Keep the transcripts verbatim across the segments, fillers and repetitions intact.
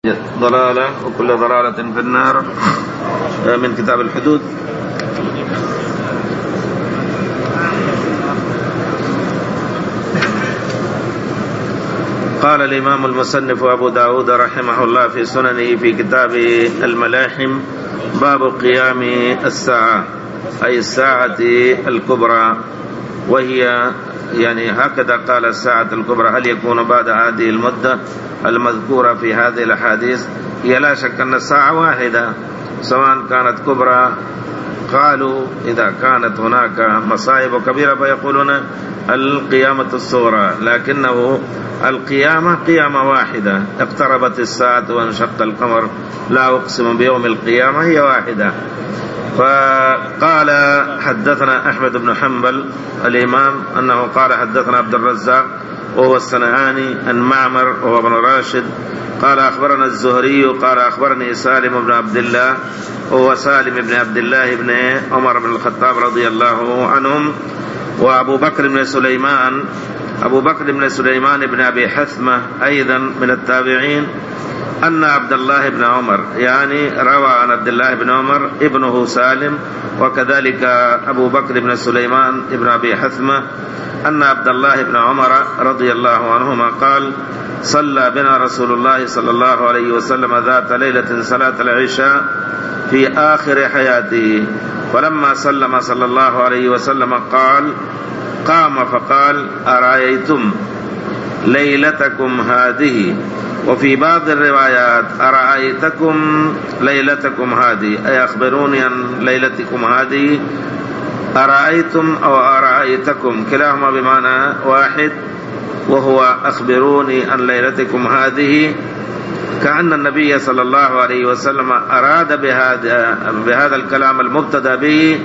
ضلالة وكل ضلالة في النار. من كتاب الحدود. قال الإمام المصنف أبو داود رحمه الله في سننه في كتاب الملاحم: باب قيام الساعة، أي الساعة الكبرى، وهي يعني هكذا قال الساعة الكبرى. هل يكون بعد هذه المدة المذكورة في هذه الأحاديث؟ هي لا شك أن الساعة واحدة سواء كانت كبرى. قالوا إذا كانت هناك مصائب كبيرة فيقولون القيامة الصغرى، لكنه القيامة قيامة واحدة. اقتربت الساعة وانشق القمر، لا أقسم بيوم القيامة، هي واحدة. فقال حدثنا أحمد بن حنبل الإمام أنه قال حدثنا عبد الرزاق وهو الصنعاني عن معمر وهو ابن راشد قال أخبرنا الزهري قال أخبرني سالم بن عبد الله وهو سالم بن عبد الله بن عمر بن الخطاب رضي الله عنهم، وأبو بكر بن سليمان أبو بكر بن سليمان بن أبي حثمة أيضا من التابعين، أن عبد الله بن عمر يعني روى عن عبد الله بن عمر ابنه سالم، وكذلك أبو بكر بن سليمان بن أبي حثمة أن عبد الله بن عمر رضي الله عنهما قال: صلى بنا رسول الله صلى الله عليه وسلم ذات ليلة صلاة العشاء في آخر حياته، فلما سلم صلى الله عليه وسلم قال قام فقال: أرأيتم ليلتكم هذه؟ وفي بعض الروايات أرأيتكم ليلتكم هذه، أي أخبروني عن ليلتكم هذه. أرأيتم أو أرأيتكم كلاهما بمعنى واحد، وهو أخبروني عن ليلتكم هذه، كأن النبي صلى الله عليه وسلم أراد بهذا بهذا الكلام المبتدأ به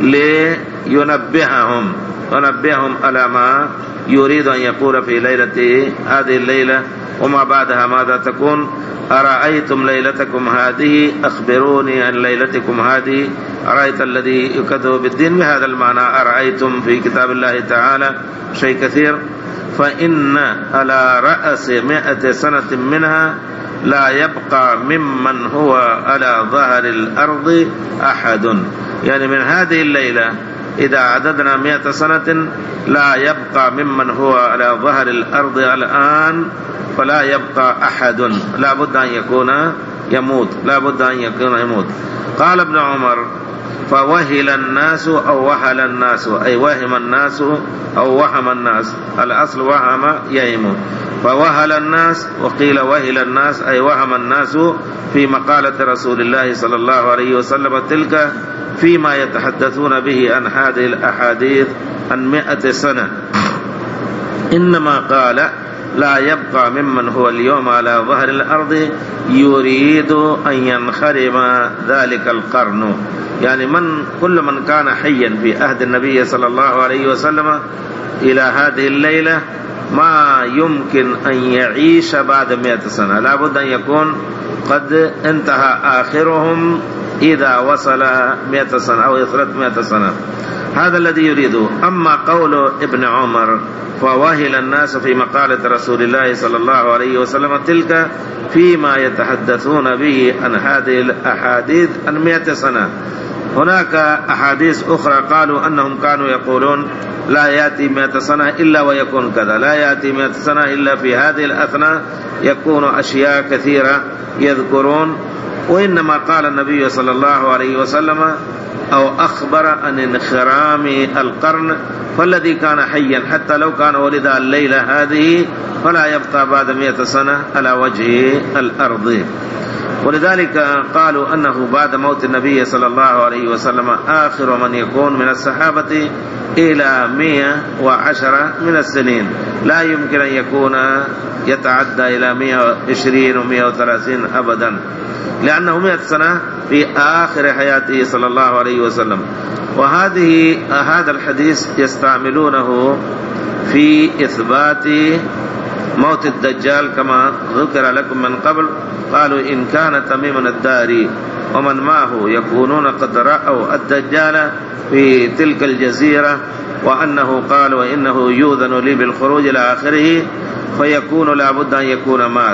لينبههم ينبههم على ما يريد أن يقول في ليلة هذه الليلة وما بعدها ماذا تكون. أرأيتم ليلتكم هذه، أخبروني عن ليلتكم هذه. أرأيت الذي يكذب بالدين، بهذا المعنى أرأيتم في كتاب الله تعالى شيء كثير. فإن على رأس مئة سنة منها لا يبقى ممن هو على ظهر الأرض أحد، يعني من هذه الليلة إذا عددنا مئة سنة لا يبقى ممن هو على ظهر الأرض الآن، فلا يبقى أحد، لا بد أن يكون يموت لا بد أن يكون يموت. قال ابن عمر: فوهل الناس أو وهل الناس، أي وهم الناس أو وهم الناس، الأصل وهم يهم، فوهل الناس وقيل وهل الناس، أي وهم الناس في مقالة رسول الله صلى الله عليه وسلم تلك فيما يتحدثون به عن هذه الأحاديث عن مئة سنة، إنما قال لا يبقى ممن هو اليوم على ظهر الأرض يريد أن ينخرم ذلك القرن، يعني من كل من كان حيا في عهد النبي صلى الله عليه وسلم إلى هذه الليلة ما يمكن أن يعيش بعد مئة سنة، لا بد أن يكون قد انتهى آخرهم إذا وصل مئة سنة أو يثرت مئة سنة. هذا الذي يريده. أما قول ابن عمر فوهل الناس في مقالة رسول الله صلى الله عليه وسلم تلك فيما يتحدثون به عن هذه الأحاديث عن مئة سنة، هناك أحاديث أخرى قالوا أنهم كانوا يقولون لا يأتي مئة سنة إلا ويكون كذا، لا يأتي مئة سنة إلا في هذه الأثناء يكون أشياء كثيرة يذكرون. وإنما قال النبي صلى الله عليه وسلم أو أخبر عن انخرام القرن، فالذي كان حيا حتى لو كان ولد الليلة هذه فلا يبقى بعد مئة سنة على وجه الأرض. ولذلك قالوا أنه بعد موت النبي صلى الله عليه وسلم آخر من يكون من الصحابة إلى مئة وعشرة من السنين، لا يمكن أن يكون يتعدى إلى مئة وعشرين ومئة وثلاثين أبدا، لأنه مئة سنة في آخر حياته صلى الله عليه وسلم. وهذه هذا الحديث يستعملونه في إثبات موت الدجال كما ذكر لكم من قبل. قالوا إن كان تميم الداري ومن معه يكونون قد رأوا الدجال في تلك الجزيرة، وأنه قال وإنه يؤذن لي بالخروج إلى آخره، فيكون لابد أن يكون مات.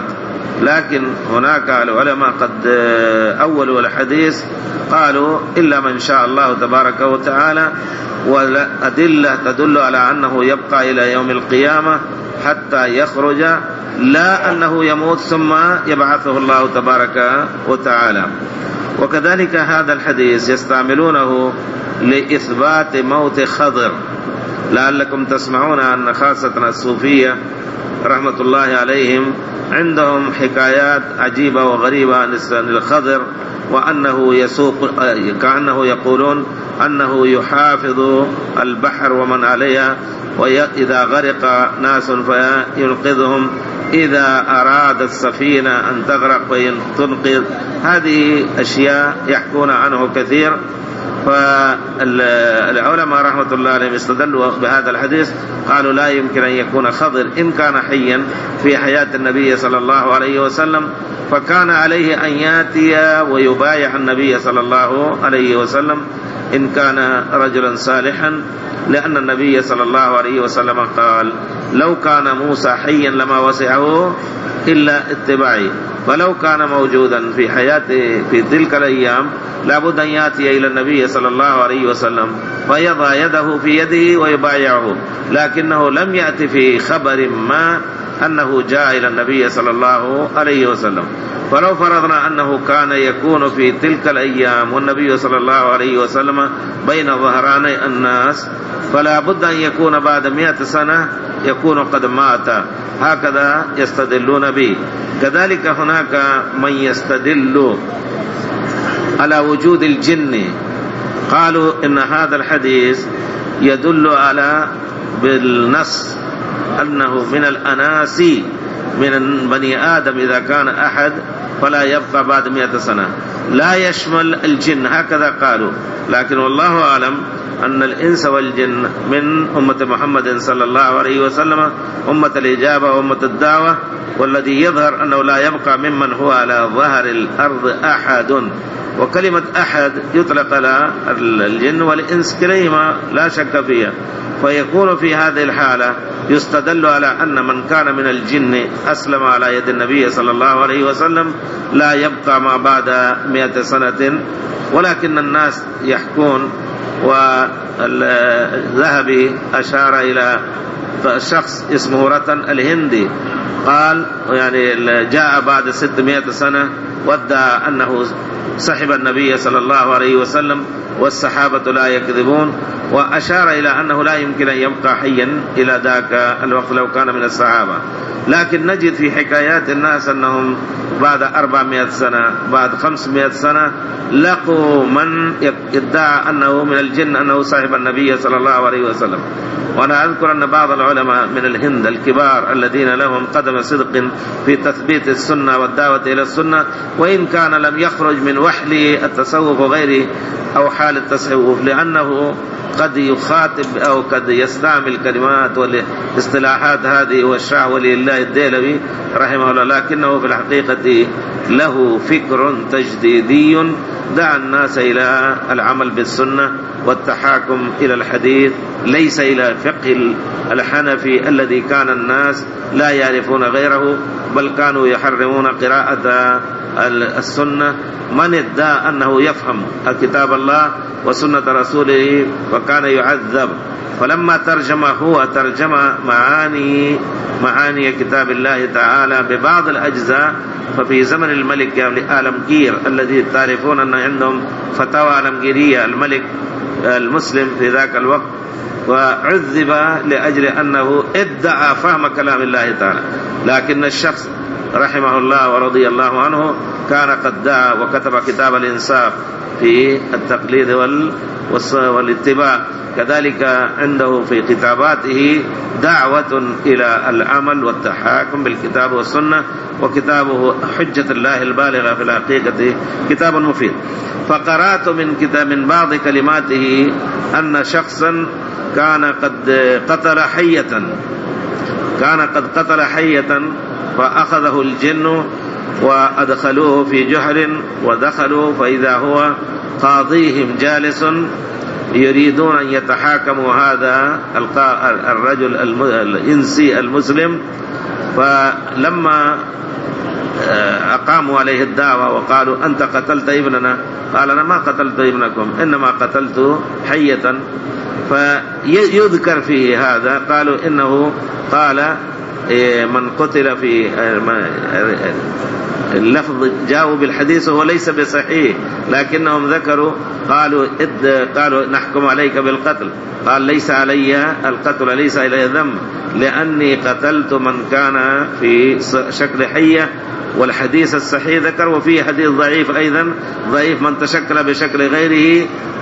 لكن هناك العلماء قد أولوا الحديث قالوا إلا من شاء الله تبارك وتعالى، والأدلة تدل على أنه يبقى إلى يوم القيامة حتى يخرج، لا أنه يموت ثم يبعثه الله تبارك وتعالى. وكذلك هذا الحديث يستعملونه لإثبات موت خضر، لعلكم تسمعون أن خاصة الصوفية رحمة الله عليهم عندهم حكايات عجيبة وغريبة عن الخضر، وأنه يسوق كأنه يقولون أنه يحافظ البحر ومن عليها، وإذا غرق ناس فينقذهم، إذا أراد السفينة أن تغرق وتنقذ. هذه أشياء يحكون عنه كثير. فالعلماء رحمة الله عليهم استدلوا بهذا الحديث، قالوا لا يمكن أن يكون خضر إن كان حيا في حياة النبي صلى الله عليه وسلم، فكان عليه أن يأتي ويبايع النبي صلى الله عليه وسلم إن كان رجلا صالحا، لأن النبي صلى الله عليه وسلم قال لو كان موسى حيا لما وسعه إلا اتباعي، ولو كان موجودا في حياته في تلك الأيام لابد أن يأتي إلى النبي صلى الله عليه وسلم ويضع يده في يده ويبايعه، لكنه لم يأتي في خبر ما أنه جاء إلى النبي صلى الله عليه وسلم. فلو فرضنا أنه كان يكون في تلك الأيام والنبي صلى الله عليه وسلم بين ظهراني الناس، فلا بد أن يكون بعد مئة سنة يكون قد مات، هكذا يستدلون به. كذلك هناك من يستدل على وجود الجن، قالوا إن هذا الحديث يدل على بالنص أنه من الأناسي من بني آدم إذا كان أحد فلا يبقى بعد مئة سنة، لا يشمل الجن، هكذا قالوا. لكن والله أعلم أن الإنس والجن من أمة محمد صلى الله عليه وسلم أمة الإجابة وأمة الدعوة، والذي يظهر أنه لا يبقى ممن هو على ظهر الأرض أحد. وكلمة أحد يطلق على الجن والإنس كليهما لا شك فيها، فيكون في هذه الحالة يستدل على أن من كان من الجن أسلم على يد النبي صلى الله عليه وسلم لا يبقى ما بعد مئة سنة. ولكن الناس يحكون، والذهبي أشار إلى شخص اسمه رتن الهندي، قال يعني جاء بعد ستمائة سنة وادعى أنه صحب النبي صلى الله عليه وسلم والصحابة لا يكذبون، وأشار إلى أنه لا يمكن أن يبقى حيا إلى ذاك الوقت لو كان من الصحابة. لكن نجد في حكايات الناس أنهم بعد أربعمائة سنة بعد خمسمائة سنة لقوا من يدعى أنه من الجن أنه صاحب النبي صلى الله عليه وسلم. وأنا أذكر أن بعض العلماء من الهند الكبار الذين لهم قدم صدق في تثبيت السنة والدعوة إلى السنة، وإن كان لم يخرج من وحل التصوف وغيره أو حال التصوف، لأنه قد يخاطب أو قد يستعمل كلمات والاصطلاحات هذه والشاه ولي الله الديلوي رحمه الله، لكنه في الحقيقة له فكر تجديدي دعا الناس إلى العمل بالسنة والتحاكم إلى الحديث، ليس إلى فقه الحنفي الذي كان الناس لا يعرفون غيره، بل كانوا يحرمون قراءة السنة. من ادعى أنه يفهم كتاب الله وسنة رسوله وكان يعذب، فلما ترجم هو ترجم معاني معاني كتاب الله تعالى ببعض الأجزاء. ففي زمن الملك آلمگير الذي تعرفون أن عندهم فتاوى آلمگيرية، الملك المسلم في ذاك الوقت، وعذب لأجل أنه ادعى فهم كلام الله تعالى، لكن الشخص رحمه الله ورضي الله عنه كان قد دعا وكتب كتاب الإنصاف في التقليد والاتباع. كذلك عنده في كتاباته دعوة إلى العمل والتحاكم بالكتاب والسنة، وكتابه حجة الله البالغة في الحقيقة كتاب مفيد. فقرأت من كتاب من بعض كلماته أن شخصا كان قد قتل حية كان قد قتل حية فأخذه الجن وأدخلوه في جحر، ودخلوا فإذا هو قاضيهم جالس يريدون أن يتحاكموا هذا الرجل الإنسي المسلم. فلما أقاموا عليه الدعوة وقالوا أنت قتلت ابننا، قال أنا ما قتلت ابنكم إنما قتلت حية. فيذكر فيه هذا، قالوا إنه قال من قتل في اللفظ جاءوا بالحديث وهو ليس بصحيح، لكنهم ذكروا قالوا قالوا نحكم عليك بالقتل، قال ليس علي القتل، ليس علي ذنب، لأني قتلت من كان في شكل حية. والحديث الصحيح ذكر، وفيه حديث ضعيف أيضا، ضعيف من تشكل بشكل غيره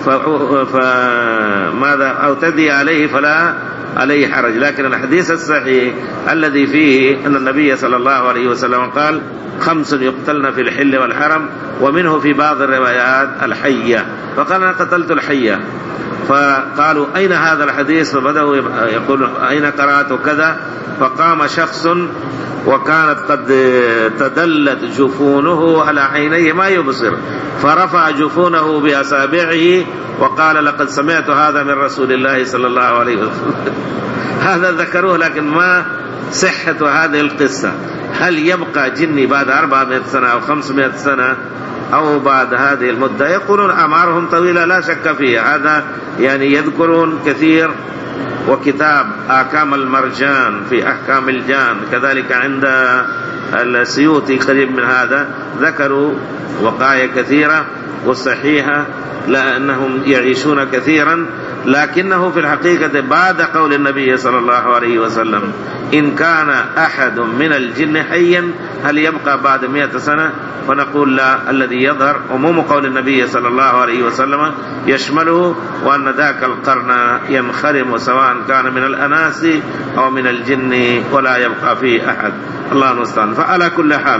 فماذا أو تدي عليه فلا عليه حرج. لكن الحديث الصحيح الذي فيه أن النبي صلى الله عليه وسلم قال خمس يقتلن في الحل والحرم، ومنه في بعض الروايات الحية، فقال أنا قتلت الحية. فقالوا أين هذا الحديث؟ فبدأوا يقولون أين قرأت كذا؟ فقام شخص وكانت قد تدلت جفونه على عينيه ما يبصر، فرفع جفونه بأصابعه وقال لقد سمعت هذا من رسول الله صلى الله عليه وسلم. هذا ذكروه، لكن ما صحة هذه القصة. هل يبقى جني بعد أربعمائة سنة أو خمسمائة سنة أو بعد هذه المدة؟ يقولون أعمارهم طويلة لا شك فيها، هذا يعني يذكرون كثير. وكتاب أحكام المرجان في أحكام الجان كذلك عند السيوطي قريب من هذا، ذكروا وقايا كثيرة والصحيحة لأنهم يعيشون كثيرا، لكنه في الحقيقة بعد قول النبي صلى الله عليه وسلم إن كان أحد من الجن حيا هل يبقى بعد مئة سنة؟ فنقول لا، الذي يظهر عموم قول النبي صلى الله عليه وسلم يشمله، وأن ذاك القرن ينخرم سواء كان من الأناس أو من الجن ولا يبقى فيه أحد. الله المستعان. فعلى كل حال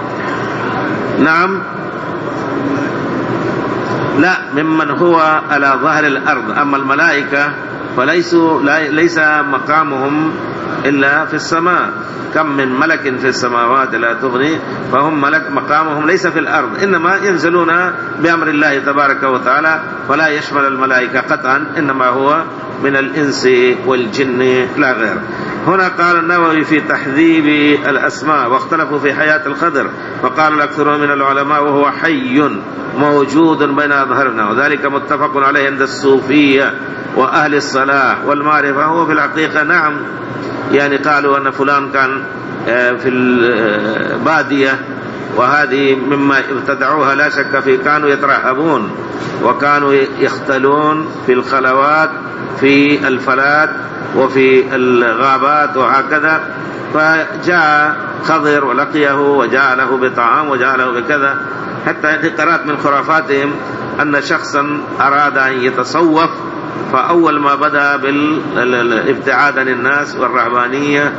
نعم لا ممن هو على ظهر الأرض. أما الملائكة فليسوا ليس مقامهم إلا في السماء، كم من ملك في السماوات لا تغني، فهم ملك مقامهم ليس في الأرض، إنما ينزلون بأمر الله تبارك وتعالى، فلا يشمل الملائكة قطعا، إنما هو من الإنس والجن لا غير. هنا قال النووي في تحذيب الأسماء واختلفوا في حياة الخضر، فقال الأكثرون من العلماء وهو حي موجود بين أظهرنا، وذلك متفق عليه عند الصوفية وأهل الصلاح والمعرفة. هو في الحقيقة نعم، يعني قالوا أن فلان كان في البادية، وهذه مما ابتدعوها لا شك فيه، كانوا يترهبون وكانوا يختلون في الخلوات في الفلات وفي الغابات وهكذا، فجاء خضر ولقيه وجاء له بطعام وجاء له بكذا، حتى قرأت من خرافاتهم أن شخصا أراد أن يتصوف، فأول ما بدأ بالابتعاد عن الناس والرهبانية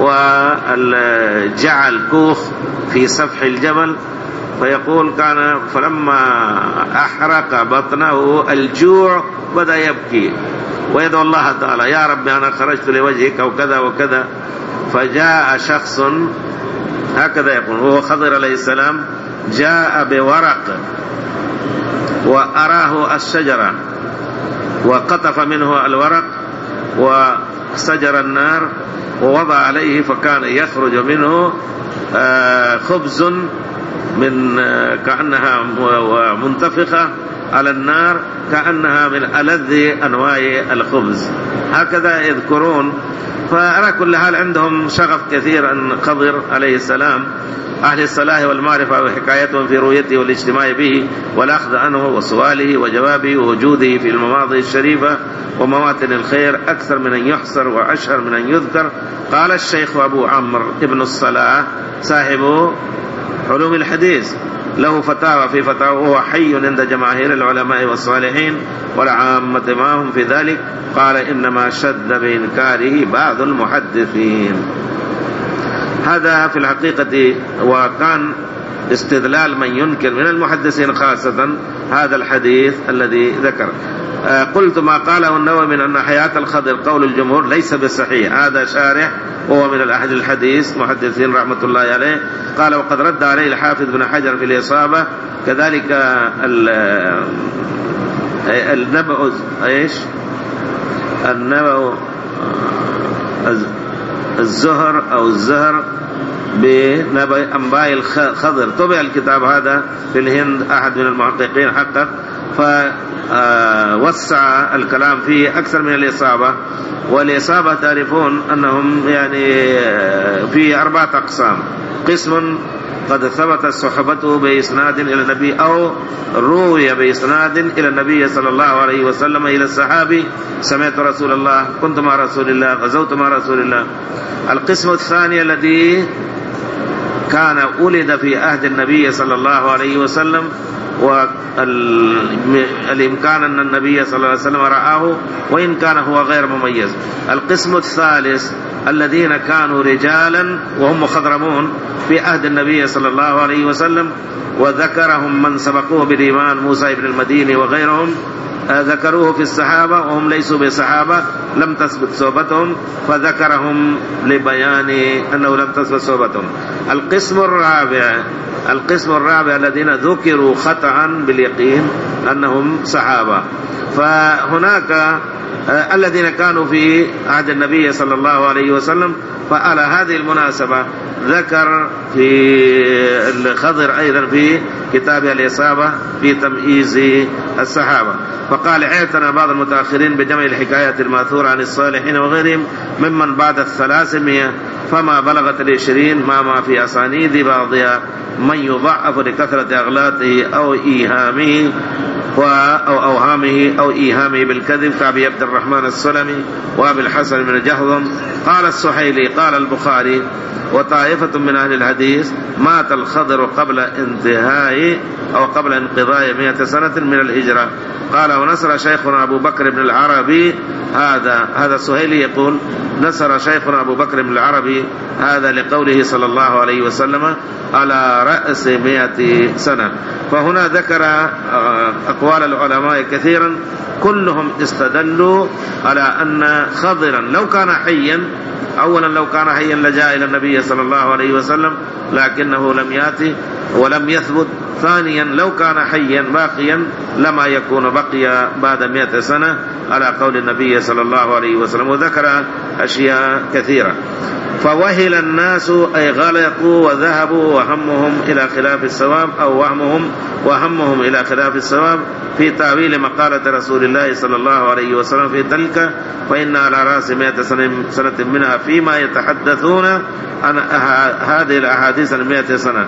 وجعل كوخ في سفح الجبل، فيقول كان فلما أحرق بطنه الجوع بدأ يبكي ويدعو الله تعالى يا رب أنا خرجت لوجهك وكذا وكذا. فجاء شخص هكذا يقول هو خضر عليه السلام، جاء بورق وأراه الشجرة وقطف منه الورق وسجر النار ووضع عليه، فكان يخرج منه خبز من كأنها منتفخة على النار كأنها من ألذ أنواع الخبز، هكذا يذكرون. فعلى كل حال عندهم شغف كثير عن خضر عليه السلام، أهل الصلاح والمعرفة وحكايتهم في رؤيته والاجتماع به والأخذ عنه وسؤاله وجوابه ووجوده في المواضع الشريفة ومواطن الخير أكثر من أن يحصر وأشهر من أن يذكر. قال الشيخ أبو عمرو ابن الصلاح صاحب علوم الحديث له فتاوى في فتاوى وهو حي عند جماهير العلماء والصالحين والعامة معهم في ذلك، قال إنما شد بإنكاره بعض المحدثين. هذا في الحقيقة وكان استدلال من ينكر من المحدثين خاصة هذا الحديث الذي ذكر. قلت ما قاله النووي من أن حياة الخضر قول الجمهور ليس بالصحيح، هذا شارح وهو من الأهل الحديث محدثين رحمة الله عليه. قال وقد رد عليه الحافظ بن حجر في الإصابة، كذلك النبأ ايش النبأ الزهر أو الزهر بنبأ أنباء الخضر. طبع الكتاب هذا في الهند، أحد من المحققين حقق فوسع الكلام فيه أكثر من الإصابة. والإصابة تعرفون أنهم يعني في أربعة أقسام: قسم قد ثبت صحبته بإسناد إلى النبي أو روي بإسناد إلى النبي صلى الله عليه وسلم إلى الصحابي: سمعت رسول الله، كنت مع رسول الله، غزوت مع رسول الله. القسم الثاني الذي كان ولد في عهد النبي صلى الله عليه وسلم والإمكان أن النبي صلى الله عليه وسلم رآه وإن كان هو غير مميز. القسم الثالث الذين كانوا رجالا وهم مخضرمون في عهد النبي صلى الله عليه وسلم، وذكرهم من سبقوه بالإيمان موسى بن المديني وغيرهم، ذكروه في الصحابة وهم ليسوا بصحابة، لم تثبت صحبتهم فذكرهم لبيان أنه لم تثبت صحبتهم. القسم الرابع القسم الرابع الذين ذكروا خطأ باليقين أنهم صحابة. فهناك الذين كانوا في عهد النبي صلى الله عليه وسلم. فعلى هذه المناسبة ذكر في الخضر أيضا في كتاب الإصابة في تمييز الصحابة، فقال: اعتنى بعض المتأخرين بجمع الحكايات الماثورة عن الصالحين وغيرهم ممن بعد الثلاثمية، فما بلغت العشرين ما ما في أسانيد بعضها من يضعف لكثرة أغلاطه أو إيهامه أو أوهامه أو إيهامه بالكذب، كأبي عبد الرحمن السلمي وأبي الحسن بن جهضم. قال السحيلي: قال البخاري وطائفة من أهل الحديث: مات الخضر قبل انتهاء أو قبل انقضاء مئة سنة من الهجرة. قال: ونصر شيخنا أبو بكر بن العربي هذا هذا السهيلي يقول: نصر شيخنا أبو بكر بن العربي هذا لقوله صلى الله عليه وسلم على رأس مئة سنة. فهنا ذكر أقوال العلماء كثيرا، كلهم استدلوا على أن خضرا لو كان حيا، أولا لو كان حيا لجاء إلى النبي صلى الله عليه وسلم لكنه لم يأتي ولم يثبت. ثانيا لو كان حيا باقيا لما يكون بقي بعد مئة سنة على قول النبي صلى الله عليه وسلم. وذكر أشياء كثيرة. فوهل الناس أي غلقوا وذهبوا وهمهم إلى خلاف الصواب أو وهمهم وهمهم إلى خلاف الصواب في تأويل مقالة رسول الله صلى الله عليه وسلم في تلك، فإن على رأس مئة سنة منها فيما يتحدثون عن هذه الأحاديث المئة سنة.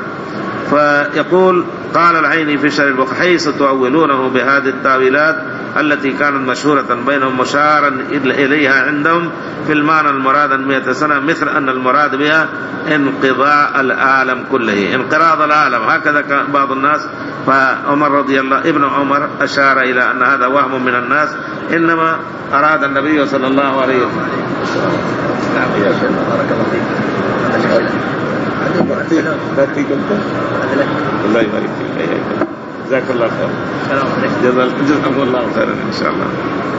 فيقول: قال العيني في شرح البخاري: حيث تؤولونه بهذه التأويلات التي كانت مشهورة بينهم مشارا إليها عندهم في المعنى المراد مئة سنة، مثل أن المراد بها انقضاء العالم كله، انقراض العالم، هكذا بعض الناس. فعمر رضي الله ابن عمر أشار إلى أن هذا وهم من الناس، إنما أراد النبي صلى الله عليه وسلم. الله يبارك فيك، جزاك الله خير، جزاكم الله خيرا إن شاء الله.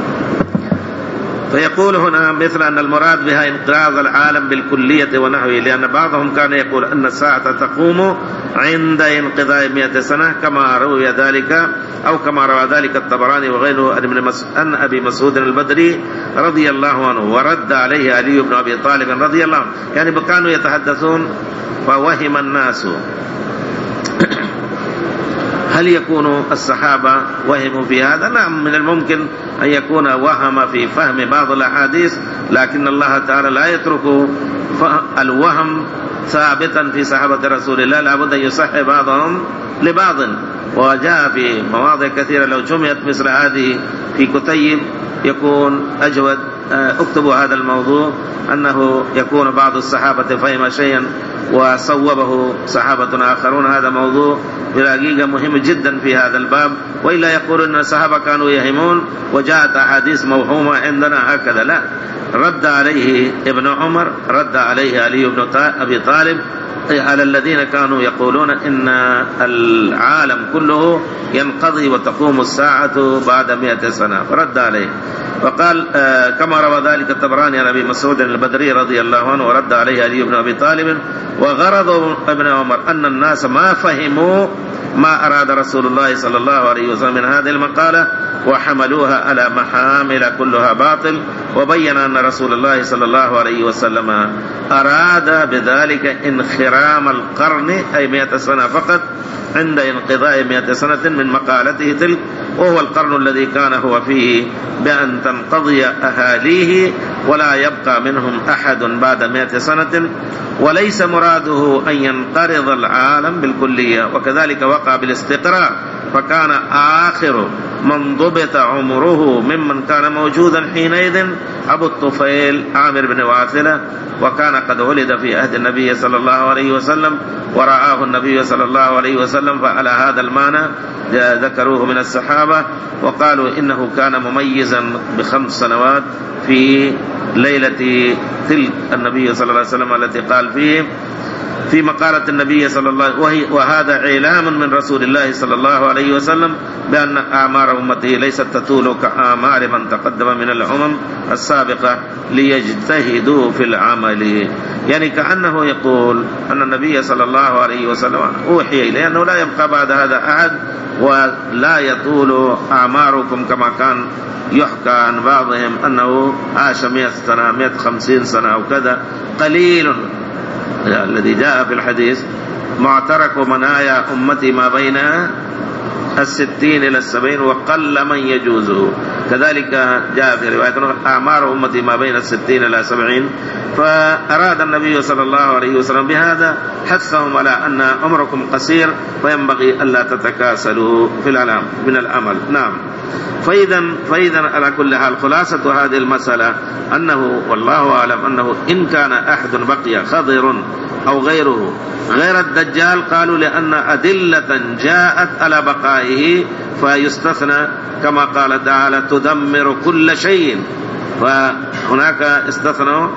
فيقول هنا: مثل أن المراد بها انقراض العالم بالكلية ونحوه، لأن بعضهم كان يقول أن الساعة تقوم عند انقضاء مئة سنة كما روي ذلك أو كما روى ذلك الطبراني وغيره عن أبي مسعود البدري رضي الله عنه، ورد عليه علي بن أبي طالب رضي الله عنه. يعني كانوا يتحدثون فوهم الناس. هل يكون الصحابة وهموا في هذا؟ نعم، من الممكن أن يكون وهم في فهم بعض الأحاديث، لكن الله تعالى لا يترك الوهم ثابتا في صحابة رسول الله، لابد أن يصحح بعضهم لبعض. وجاء في مواضع كثيرة لو جمعت مثل هذه في كتيب يكون أجود. اكتبوا هذا الموضوع، أنه يكون بعض الصحابة فهم شيئا وصوبه صحابة آخرون. هذا موضوع بالحقيقة مهم جدا في هذا الباب، وإلا يقول أن الصحابة كانوا يهمون وجاءت أحاديث موهومة عندنا هكذا. لا، رد عليه ابن عمر، رد عليه علي بن أبي طالب على الذين كانوا يقولون إن العالم كله ينقضي وتقوم الساعة بعد مئة سنة، فرد عليه وقال آه كما روى ذلك الطبراني عن أبي مسعود البدري رضي الله عنه، ورد عليه علي بن أبي طالب. وغرض ابن عمر أن الناس ما فهموا ما أراد رسول الله صلى الله عليه وسلم من هذه المقالة وحملوها على محامل كلها باطل. وبين أن رسول الله صلى الله عليه وسلم أراد بذلك انخرام القرن أي مئة سنة فقط عند انقضاء مئة سنة من مقالته تلك، وهو القرن الذي كان هو فيه، بأن تنقضي أهاليه ولا يبقى منهم أحد بعد مئة سنة، وليس مراده أن ينقرض العالم بالكلية. وكذلك وقع بالاستقراء، فكان آخر من ضبط عمره ممن كان موجودا حينئذ أبو الطفيل عامر بن واثلة، وكان قد ولد في عهد النبي صلى الله عليه وسلم ورآه النبي صلى الله عليه وسلم، فعلى هذا المعنى ذكروه من الصحابة وقالوا إنه كان مميزا بخمس سنوات في ليلة تلك النبي صلى الله عليه وسلم التي قال فيه في مقالة النبي صلى الله عليه وسلم، وهذا إعلام من رسول الله صلى الله عليه وسلم بأن أعمار أمته ليست تطول كأعمار من تقدم من الأمم السابقة ليجتهدوا في العمل. يعني كأنه يقول أن النبي صلى الله عليه وسلم أوحي إليه أنه لا يبقى بعد هذا أحد ولا يطول أعماركم كما كان يحكى عن بعضهم أنه عاش مئة سنة مئة وخمسين سنة أو كذا. قليل الذي جاء في الحديث معترك منايا أمتي ما بين الستين إلى السبعين وقل من يجوزه. كذلك جاء في رواية أعمار أمتي ما بين الستين إلى السبعين. فأراد النبي صلى الله عليه وسلم بهذا حثهم على أن عمركم قصير وينبغي ألا تتكاسلوا في العلام من الأمل. نعم. فإذا فإذا على كل حال خلاصة هذه المسألة أنه والله أعلم أنه إن كان أحد بقي خضر أو غيره غير الدجال، قالوا لأن أدلة جاءت على بقائه فيستثنى كما قال تعالى تدمر كل شيء، فهناك استثنوا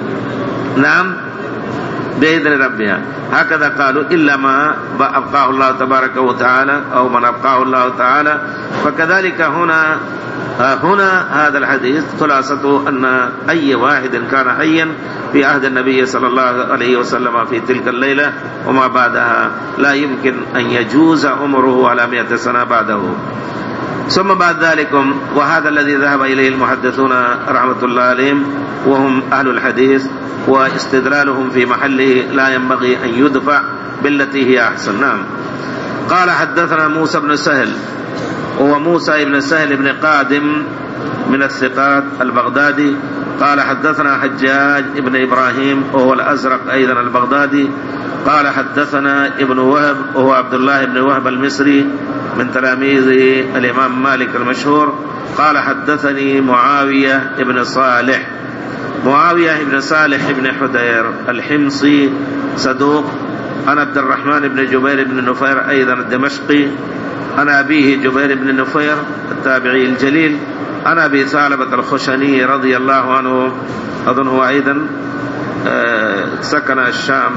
نعم بإذن ربها. هكذا قالوا إلا ما أبقاه الله تبارك وتعالى أو من أبقاه الله تعالى. فكذلك هنا هنا هذا الحديث خلاصته أن أي واحد كان حيا في عهد النبي صلى الله عليه وسلم في تلك الليلة وما بعدها لا يمكن أن يجوز عمره على مئة سنة بعده. ثم بعد ذلك وهذا الذي ذهب إليه المحدثون رحمة الله عليهم وهم أهل الحديث، واستدلالهم في محله لا ينبغي أن يدفع بالتي هي أحسن. نعم. قال حدثنا موسى بن سهل، وهو موسى بن سهل بن قادم من الثقات البغدادي. قال حدثنا حجاج بن إبراهيم وهو الأزرق أيضا البغدادي. قال حدثنا ابن وهب وهو عبد الله بن وهب المصري من تلاميذ الإمام مالك المشهور. قال حدثني معاوية بن صالح معاوية بن صالح بن حدير الحمصي صدوق، أنا عبد الرحمن بن جبير بن نفير أيضا الدمشقي، أنا أبيه جبير بن نفير التابعي الجليل، أنا أبي ثعلبة الخشني رضي الله عنه أظنه أيضا سكن الشام،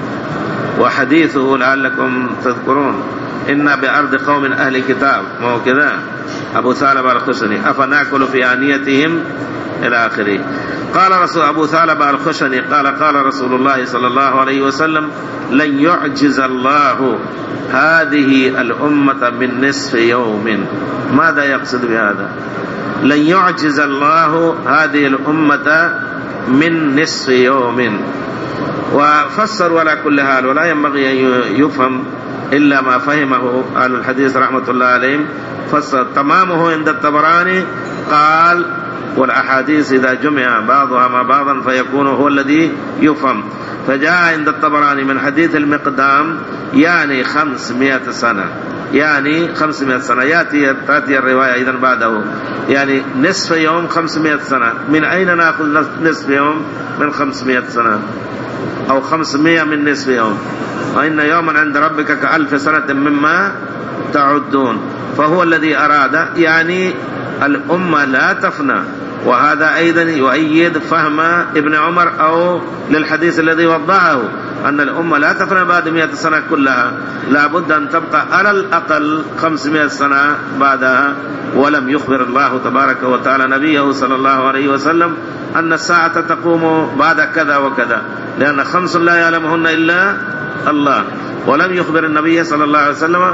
وحديثه لعلكم تذكرون إن بأرض قوم أهل كتاب، ما هو كذا أبو ثعلبة الخشني أفنأكل في آنيتهم إلى آخره. قال رسول أبو ثعلبة الخشني قال قال رسول الله صلى الله عليه وسلم لن يعجز الله هذه الأمة من نصف يوم. ماذا يقصد بهذا؟ لن يعجز الله هذه الأمة من نصف يوم. وفسروا على كل حال ولا ينبغي أن يفهم إلا ما فهمه أهل الحديث رحمة الله عليهم. فسر تمامه عند الطبراني قال والأحاديث إذا جمع بعضها مع بعضا فيكون هو الذي يفهم. فجاء عند الطبراني من حديث المقدام يعني خمسمائة سنة، يعني خمسمائة سنة. يأتي تأتي الرواية إذن بعده يعني نصف يوم خمسمائة سنة. من أين نأخذ نصف يوم من خمسمائة سنة أو خمسمائة من نصف يوم؟ وإن يوما عند ربك كألف سنة مما تعدون. فهو الذي أراد يعني الأمة لا تفنى. وهذا أيضا يؤيد فهم ابن عمر أو للحديث الذي وضعه أن الأمة لا تفنى بعد مئة سنة كلها، لا بد أن تبقى على الأقل خمسمائة سنة بعدها. ولم يخبر الله تبارك وتعالى نبيه صلى الله عليه وسلم أن الساعة تقوم بعد كذا وكذا، لأن خمس لا يعلمهن إلا الله. ولم يخبر النبي صلى الله عليه وسلم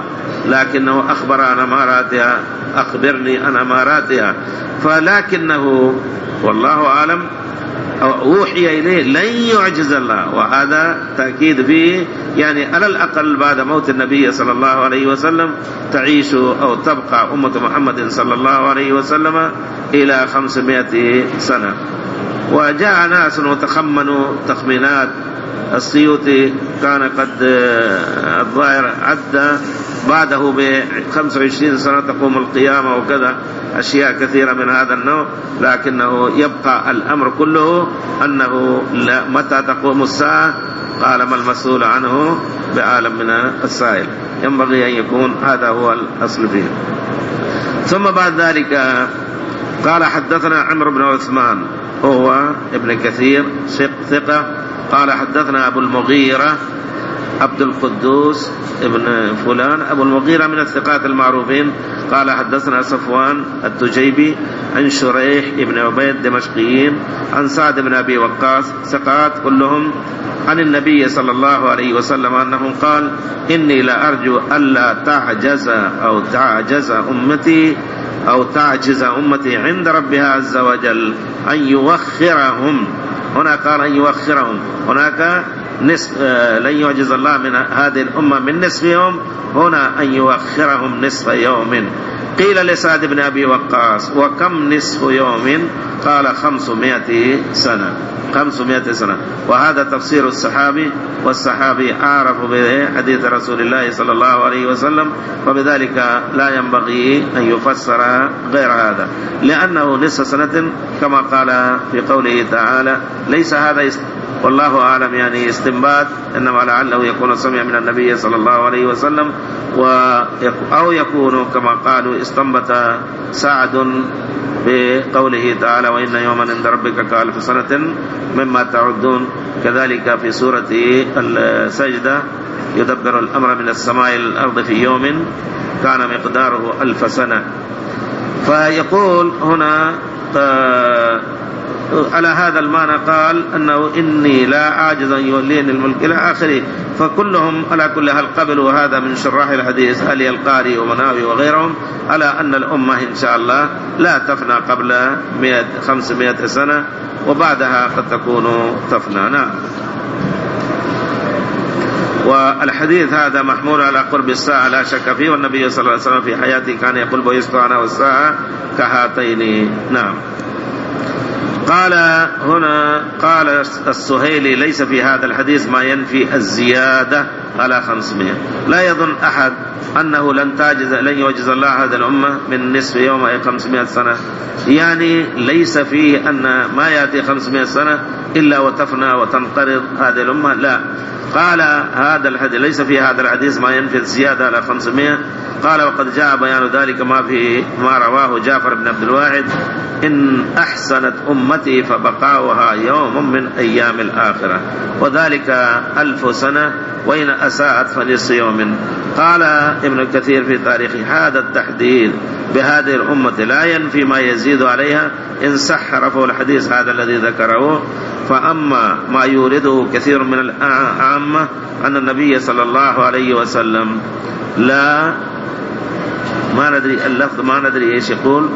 لكنه أخبر عن أماراتها، أخبرني عن أماراتها. فلكنه والله أعلم أوحي إليه لن يعجز الله، وهذا تأكيد فيه يعني على الأقل بعد موت النبي صلى الله عليه وسلم تعيش أو تبقى أمة محمد صلى الله عليه وسلم إلى خمسمائة سنة. وجاء ناس وتخمنوا تخمينات. السيوطي كان قد الظاهر عد بعده بخمس وعشرين سنة تقوم القيامة وكذا، أشياء كثيرة من هذا النوع، لكنه يبقى الأمر كله أنه متى تقوم الساعة قال ما المسؤول عنه بعالم من السائل، ينبغي أن يكون هذا هو الأصل فيه. ثم بعد ذلك قال حدثنا عمرو بن عثمان هو ابن كثير ثقة، قال حدثنا أبو المغيرة عبد القدوس ابن فلان أبو المغيرة من الثقات المعروفين، قال حدثنا صفوان التجيبي عن شريح ابن عبيد دمشقيين عن سعد بن أبي وقاص، ثقات كلهم عن النبي صلى الله عليه وسلم أنه قال إني لأرجو ألا تعجز أو تعجز أمتي أو تعجز أمتي عند ربها عز وجل أن يوخرهم. هنا قال أن يوخرهم، هناك نصف لن يعجز الله من هذه الأمة من نصف يوم، هنا أن يوخرهم نصف يوم. قيل لسعد بن أبي وقاص وكم نصف يوم؟ قال خمسمائة سنة، خمسمائة سنة. وهذا تفسير الصحابي، والصحابي أعرف بحديث رسول الله صلى الله عليه وسلم، وبذلك لا ينبغي أن يفسر غير هذا، لأنه نصف سنة كما قال في قوله تعالى. ليس هذا والله أعلم يعني استنباط، إنما لعله يكون سمع من النبي صلى الله عليه وسلم، أو يكون كما قالوا استنبط سعد بقوله تعالى وإن يوما عند ربك كألف سنة مما تعدون. كذلك في سورة السجدة يدبر الأمر من السماء إلى الأرض في يوم كان مقداره ألف سنة. فيقول هنا على هذا المعنى قال أنه إني لا عاجز أن يوليني الملك إلى آخره. فكلهم على كل حال قبلوا هذا من شراح الحديث علي القاري ومناوي وغيرهم على أن الأمة إن شاء الله لا تفنى قبل خمسمائة سنة، وبعدها قد تكون تفنى. نعم. والحديث هذا محمول على قرب الساعة لا شك فيه، والنبي صلى الله عليه وسلم في حياته كان يقول بعثت أنا والساعة كهاتين. نعم. قال هنا قال السهيلي ليس في هذا الحديث ما ينفي الزيادة على خمسمائة. لا يظن أحد أنه لن تعجز لن يعجز الله هذه الأمة من نصف يوم أي خمسمائة سنة، يعني ليس فيه أن ما يأتي خمسمائة سنة إلا وتفنى وتنقرض هذه الأمة، لا. قال هذا الحديث ليس في هذا الحديث ما ينفي الزيادة على خمسمائة. قال وقد جاء بيان ذلك ما في ما رواه جعفر بن عبد الواحد إن أحسنت أمتي فبقاؤها يوم من أيام الآخرة، وذلك ألف سنة، وإن أساءت فنصف يوم. قال ابن كثير في تاريخه هذا التحديد بهذه الأمة لا ينفي ما يزيد عليها إن صح رفع الحديث هذا الذي ذكره. فأما ما يورده كثير من العامة أن النبي صلى الله عليه وسلم لا ما ندري اللفظ ما ندري إيش يقول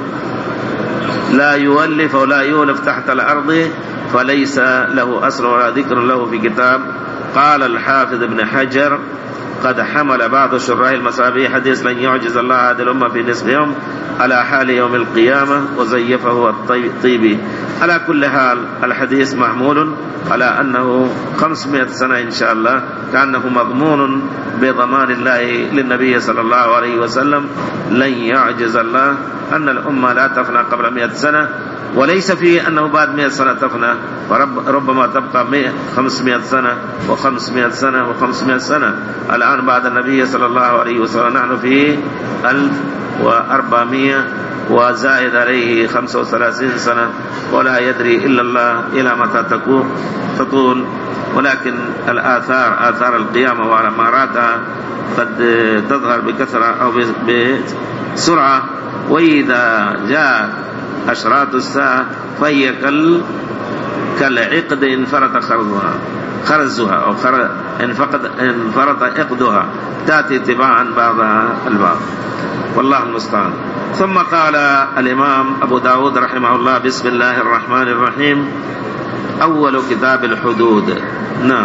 لا يولف ولا يولف تحت الأرض فليس له أصل ولا ذكر له في كتاب. قال الحافظ ابن حجر قد حمل بعض شراح المصابيح حديث لن يعجز الله هذه الأمة في نصف يوم على حال يوم القيامة وزيفه الطيبي. على كل حال الحديث محمول على أنه خمسمائة سنة إن شاء الله، كأنه مضمون بضمان الله للنبي صلى الله عليه وسلم لن يعجز الله أن الأمة لا تفنى قبل مئة سنة، وليس فيه أنه بعد مئة سنة تفنى، وربما تبقى خمسمائة سنة وخمسمائة سنة وخمسمائة سنة. الآن بعد النبي صلى الله عليه وسلم نحن في ألف وأربعمائة وزائد عليه خمسة وثلاثين سنة، ولا يدري إلا الله إلى متى تطول. ولكن الآثار آثار القيامة وأماراتها قد تظهر بكثرة أو بسرعة، وإذا جاء أشراط الساعة فهي كالعقد انفرط خرزها خرزها أو انفرط عقدها تأتي تباعا بعضها البعض والله المستعان. ثم قال الإمام أبو داود رحمه الله: بسم الله الرحمن الرحيم، أول كتاب الحدود. نعم،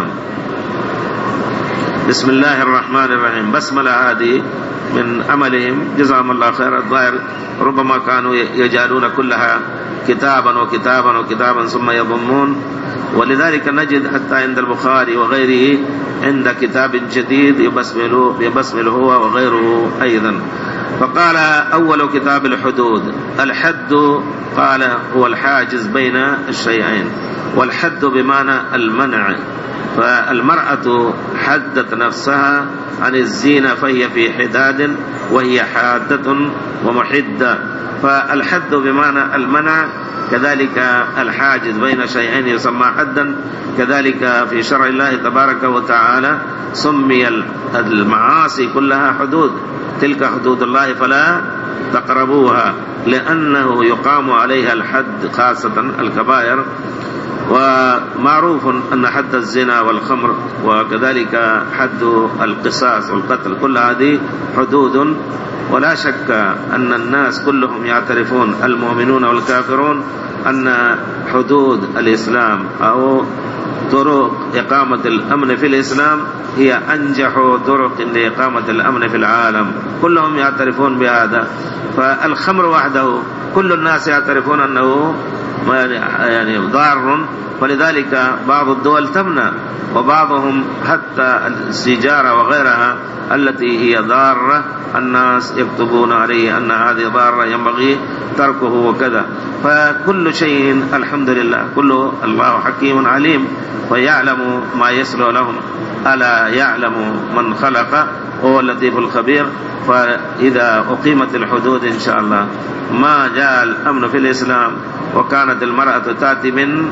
بسم الله الرحمن الرحيم. بسملة هذه من عملهم جزاهم الله خير. الظاهر ربما كانوا يجعلون كلها كتابا وكتابا وكتابا ثم يضمون، ولذلك نجد حتى عند البخاري وغيره عند كتاب جديد يبسمل يبسمل هو وغيره أيضا. فقال: أول كتاب الحدود. الحد قال هو الحاجز بين الشيئين، والحد بمعنى المنع. فالمرأة حدت نفسها عن الزينة فهي في حداد، وهي حادة ومحدة. فالحد بمعنى المنع، كذلك الحاجز بين شيئين يسمى حدا. كذلك في شرع الله تبارك وتعالى سمي المعاصي كلها حدود. تلك حدود الله فلا تقربوها، لأنه يقام عليها الحد، خاصة الكبائر. ومعروف أن حد الزنا والخمر وكذلك حد القصاص والقتل كل هذه حدود. ولا شك أن الناس كلهم يعترفون، المؤمنون والكافرون، أن حدود الإسلام أو طرق إقامة الأمن في الإسلام هي أنجح طرق لإقامة الأمن في العالم. كلهم يعترفون بهذا. فالخمر وحده كل الناس يعترفون أنه يعني ضار، ولذلك بعض الدول تمنع، وبعضهم حتى السجارة وغيرها التي هي ضارة الناس يكتبون عليه أن هذه ضارة ينبغي تركه وكذا. فكل شيء الحمد لله كله الله حكيم عليم، ويعلم ما يصلح لهم. ألا يعلم من خلق هو اللطيف الخبير. فإذا أقيمت الحدود إن شاء الله ما جاء الأمن في الإسلام، وكانت المرأة تأتي من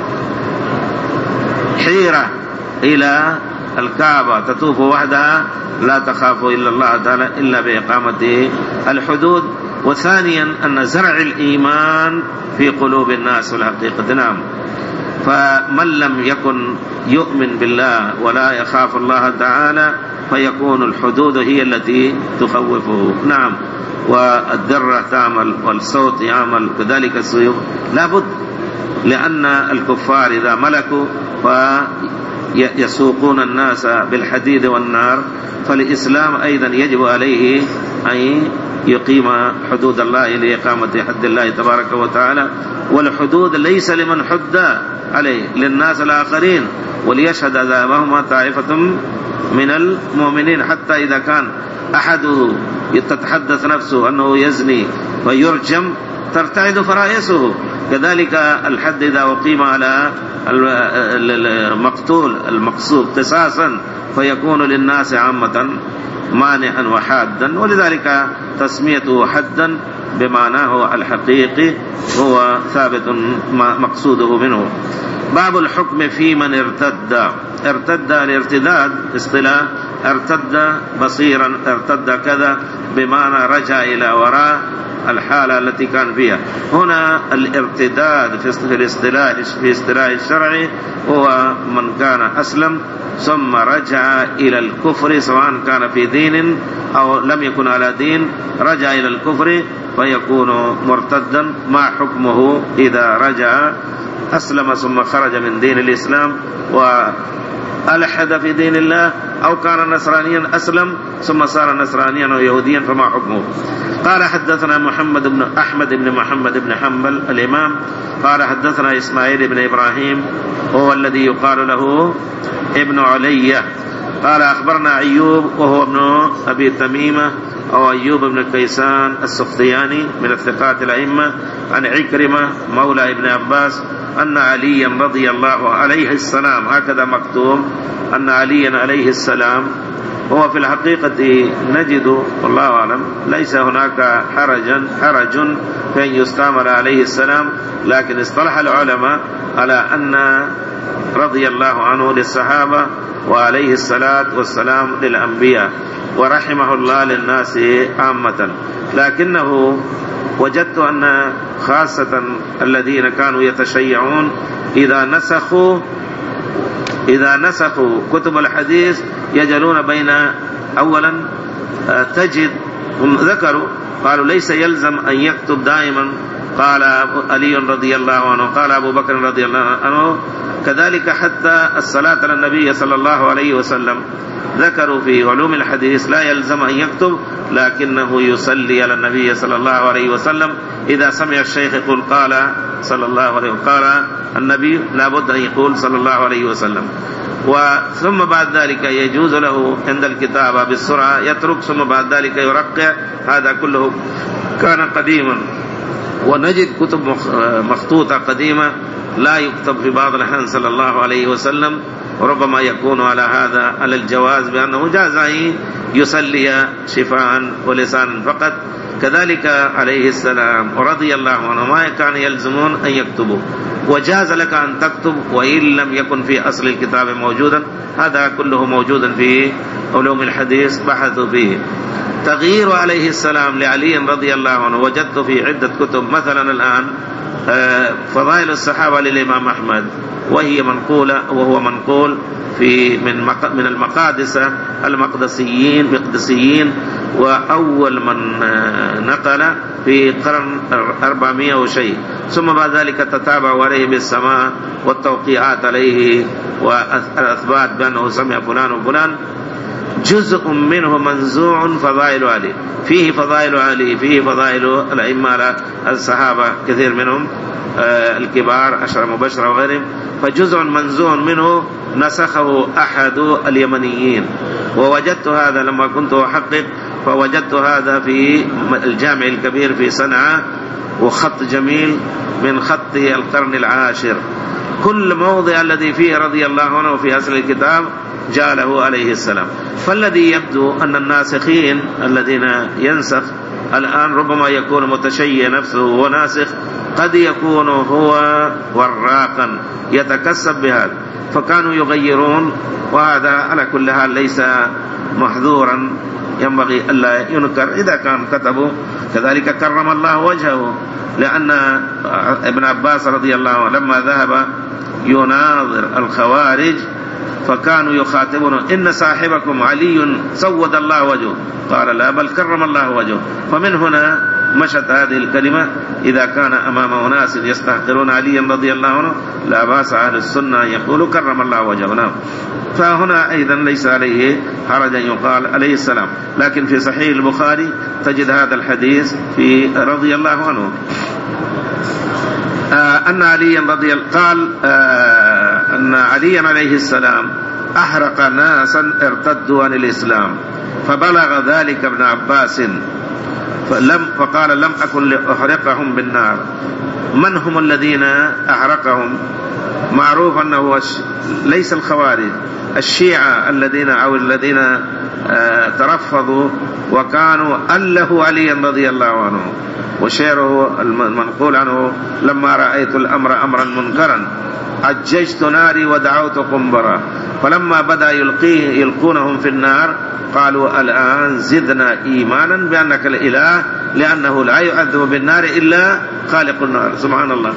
حيرة إلى الكعبة تطوف وحدها لا تخاف إلا الله تعالى إلا بإقامة الحدود. وثانيا أن زرع الإيمان في قلوب الناس والحقيقة. نعم، فمن لم يكن يؤمن بالله ولا يخاف الله تعالى فيكون الحدود هي التي تخوفه. نعم، والذرة تعمل والصوت يعمل، كذلك السيوف لابد، لأن الكفار إذا ملكوا فيسوقون الناس بالحديد والنار، فالإسلام أيضا يجب عليه أن يقيم حدود الله لإقامة حد الله تبارك وتعالى. والحدود ليس لمن حد عليه، للناس الآخرين، وليشهد عذابهما طائفة من المؤمنين. حتى إذا كان أحده تتحدث نفسه أنه يزني ويرجم ترتعد فرائسه. كذلك الحد إذا أقيم على المقتول المقصود قصاصا فيكون للناس عامة مانعا وحادا، ولذلك تسميته حدا بمعناه الحقيقي هو ثابت مقصوده منه. باب الحكم في من ارتد. ارتد الارتداد اصطلاح، ارتد بصيرا، ارتد كذا، بمعنى رجع إلى وراء الحالة التي كان فيها. هنا الارتداد في الاصطلاح في اصطلاح الشرعي هو من كان أسلم ثم رجع إلى الكفر، سواء كان في دين أو لم يكن على دين، رجع إلى الكفر فيكون مرتدا. ما حكمه إذا رجع أسلم ثم خرج من دين الإسلام وألحد في دين الله، أو كان نصرانيا أسلم ثم صار نصرانيا ويهوديا، فما حكمه؟ قال: حدثنا محمد بن أحمد بن محمد بن حنبل الإمام قال: حدثنا إسماعيل بن إبراهيم هو الذي يقال له ابن علية قال: أخبرنا أيوب وهو ابن أبي تميمة أو أيوب بن كيسان السختياني من الثقات الأئمة عن عكرمة مولى ابن عباس أن عليا رضي الله عليه السلام، هكذا مكتوب أن عليا عليه السلام. هو في الحقيقة نجد والله أعلم ليس هناك حرجا حرج في أن يستعمل عليه السلام، لكن اصطلح العلماء على أن رضي الله عنه للصحابة وعليه الصلاة والسلام للأنبياء، ورحمه الله للناس عامة. لكنه وجدت أن خاصة الذين كانوا يتشيعون إذا نسخوا إذا نسخوا كتب الحديث يجعلون بين أولا تجد ذكروا قالوا ليس يلزم أن يكتب دائما قال علي رضي الله عنه قال أبو بكر رضي الله عنه. كذلك حتى الصلاة على النبي صلى الله عليه وسلم ذكروا في علوم الحديث لا يلزم أن يكتب، لكنه يصلي على النبي صلى الله عليه وسلم. إذا سمع الشيخ يقول قال صلى الله عليه وسلم قال النبي، لابد أن يقول صلى الله عليه وسلم. وثم بعد ذلك يجوز له عند الكتابة بالسرعة يترك، ثم بعد ذلك يرقع. هذا كله كان قديما. ونجد كتب مخطوطة قديمة لا يكتب في بعض الأحيان صلى الله عليه وسلم، وربما يكون على هذا على الجواز بأنه جاز أن يصلي شفاء ولسانا فقط. كذلك عليه السلام ورضي الله عنه ما كان يلزمون أن يكتبوا، وجاز لك أن تكتب وإن لم يكن في أصل الكتاب موجودا. هذا كله موجود في علوم الحديث بحثوا فيه. تغيير عليه السلام لعلي رضي الله عنه وجدت في عدة كتب، مثلا الآن فضائل الصحابة للإمام أحمد، وهي منقولة وهو منقول في من من المقادسة المقدسيين مقدسيين، وأول من نقل في قرن أربعمائة وشيء، ثم بعد ذلك تتابعوا عليه بالسماء والتوقيعات عليه والأثبات بأنه سمع فلان وفلان. جزء منه منزوع فضائل علي، فيه فضائل علي، فيه فضائل الأئمة الصحابة كثير منهم الكبار عشرة مبشرة وغيرهم، فجزء منزوع منه نسخه أحد اليمنيين. ووجدت هذا لما كنت أحقق، فوجدت هذا في الجامع الكبير في صنعاء، وخط جميل من خط القرن العاشر. كل موضع الذي فيه رضي الله عنه في أصل الكتاب جاء عليه السلام. فالذي يبدو أن الناسخين الذين ينسخ الآن ربما يكون متشيع نفسه وناسخ، قد يكون هو وراقا يتكسب بهذا، فكانوا يغيرون. وهذا على كل حال ليس محظورا، ينبغي ألا ينكر إذا كان كتبوا. كذلك كرم الله وجهه، لأن ابن عباس رضي الله عنه لما ذهب يناظر الخوارج فكانوا يخاطبون إن صاحبكم علي سود الله وجهه، قال لا بل كرم الله وجهه. فمن هنا مشت هذه الكلمة. إذا كان أمام أناس يستحقرون عليا رضي الله عنه لا باس أهل السنة يقولوا كرم الله وجهه. فهنا أيضا ليس عليه حرج يقال عليه السلام. لكن في صحيح البخاري تجد هذا الحديث في رضي الله عنه آه أن علي رضي الله قال آه أن علي عليه السلام أحرق ناسا ارتدوا عن الإسلام، فبلغ ذلك ابن عباس فلم فقال لم أكن لأحرقهم بالنار. من هم الذين أحرقهم؟ معروف أنه ليس الخوارج، الشيعة الذين أو الذين آه ترفضوا وكانوا أله علي رضي الله عنه. وشعره المنقول عنه لما رأيت الأمر أمرا منكرا عججت ناري ودعوت قنبرا، فلما بدأ يلقيه يلقونهم في النار قالوا الآن زدنا إيمانا بأنك الإله، لأنه لا يعذب بالنار إلا خالق النار. سبحان الله.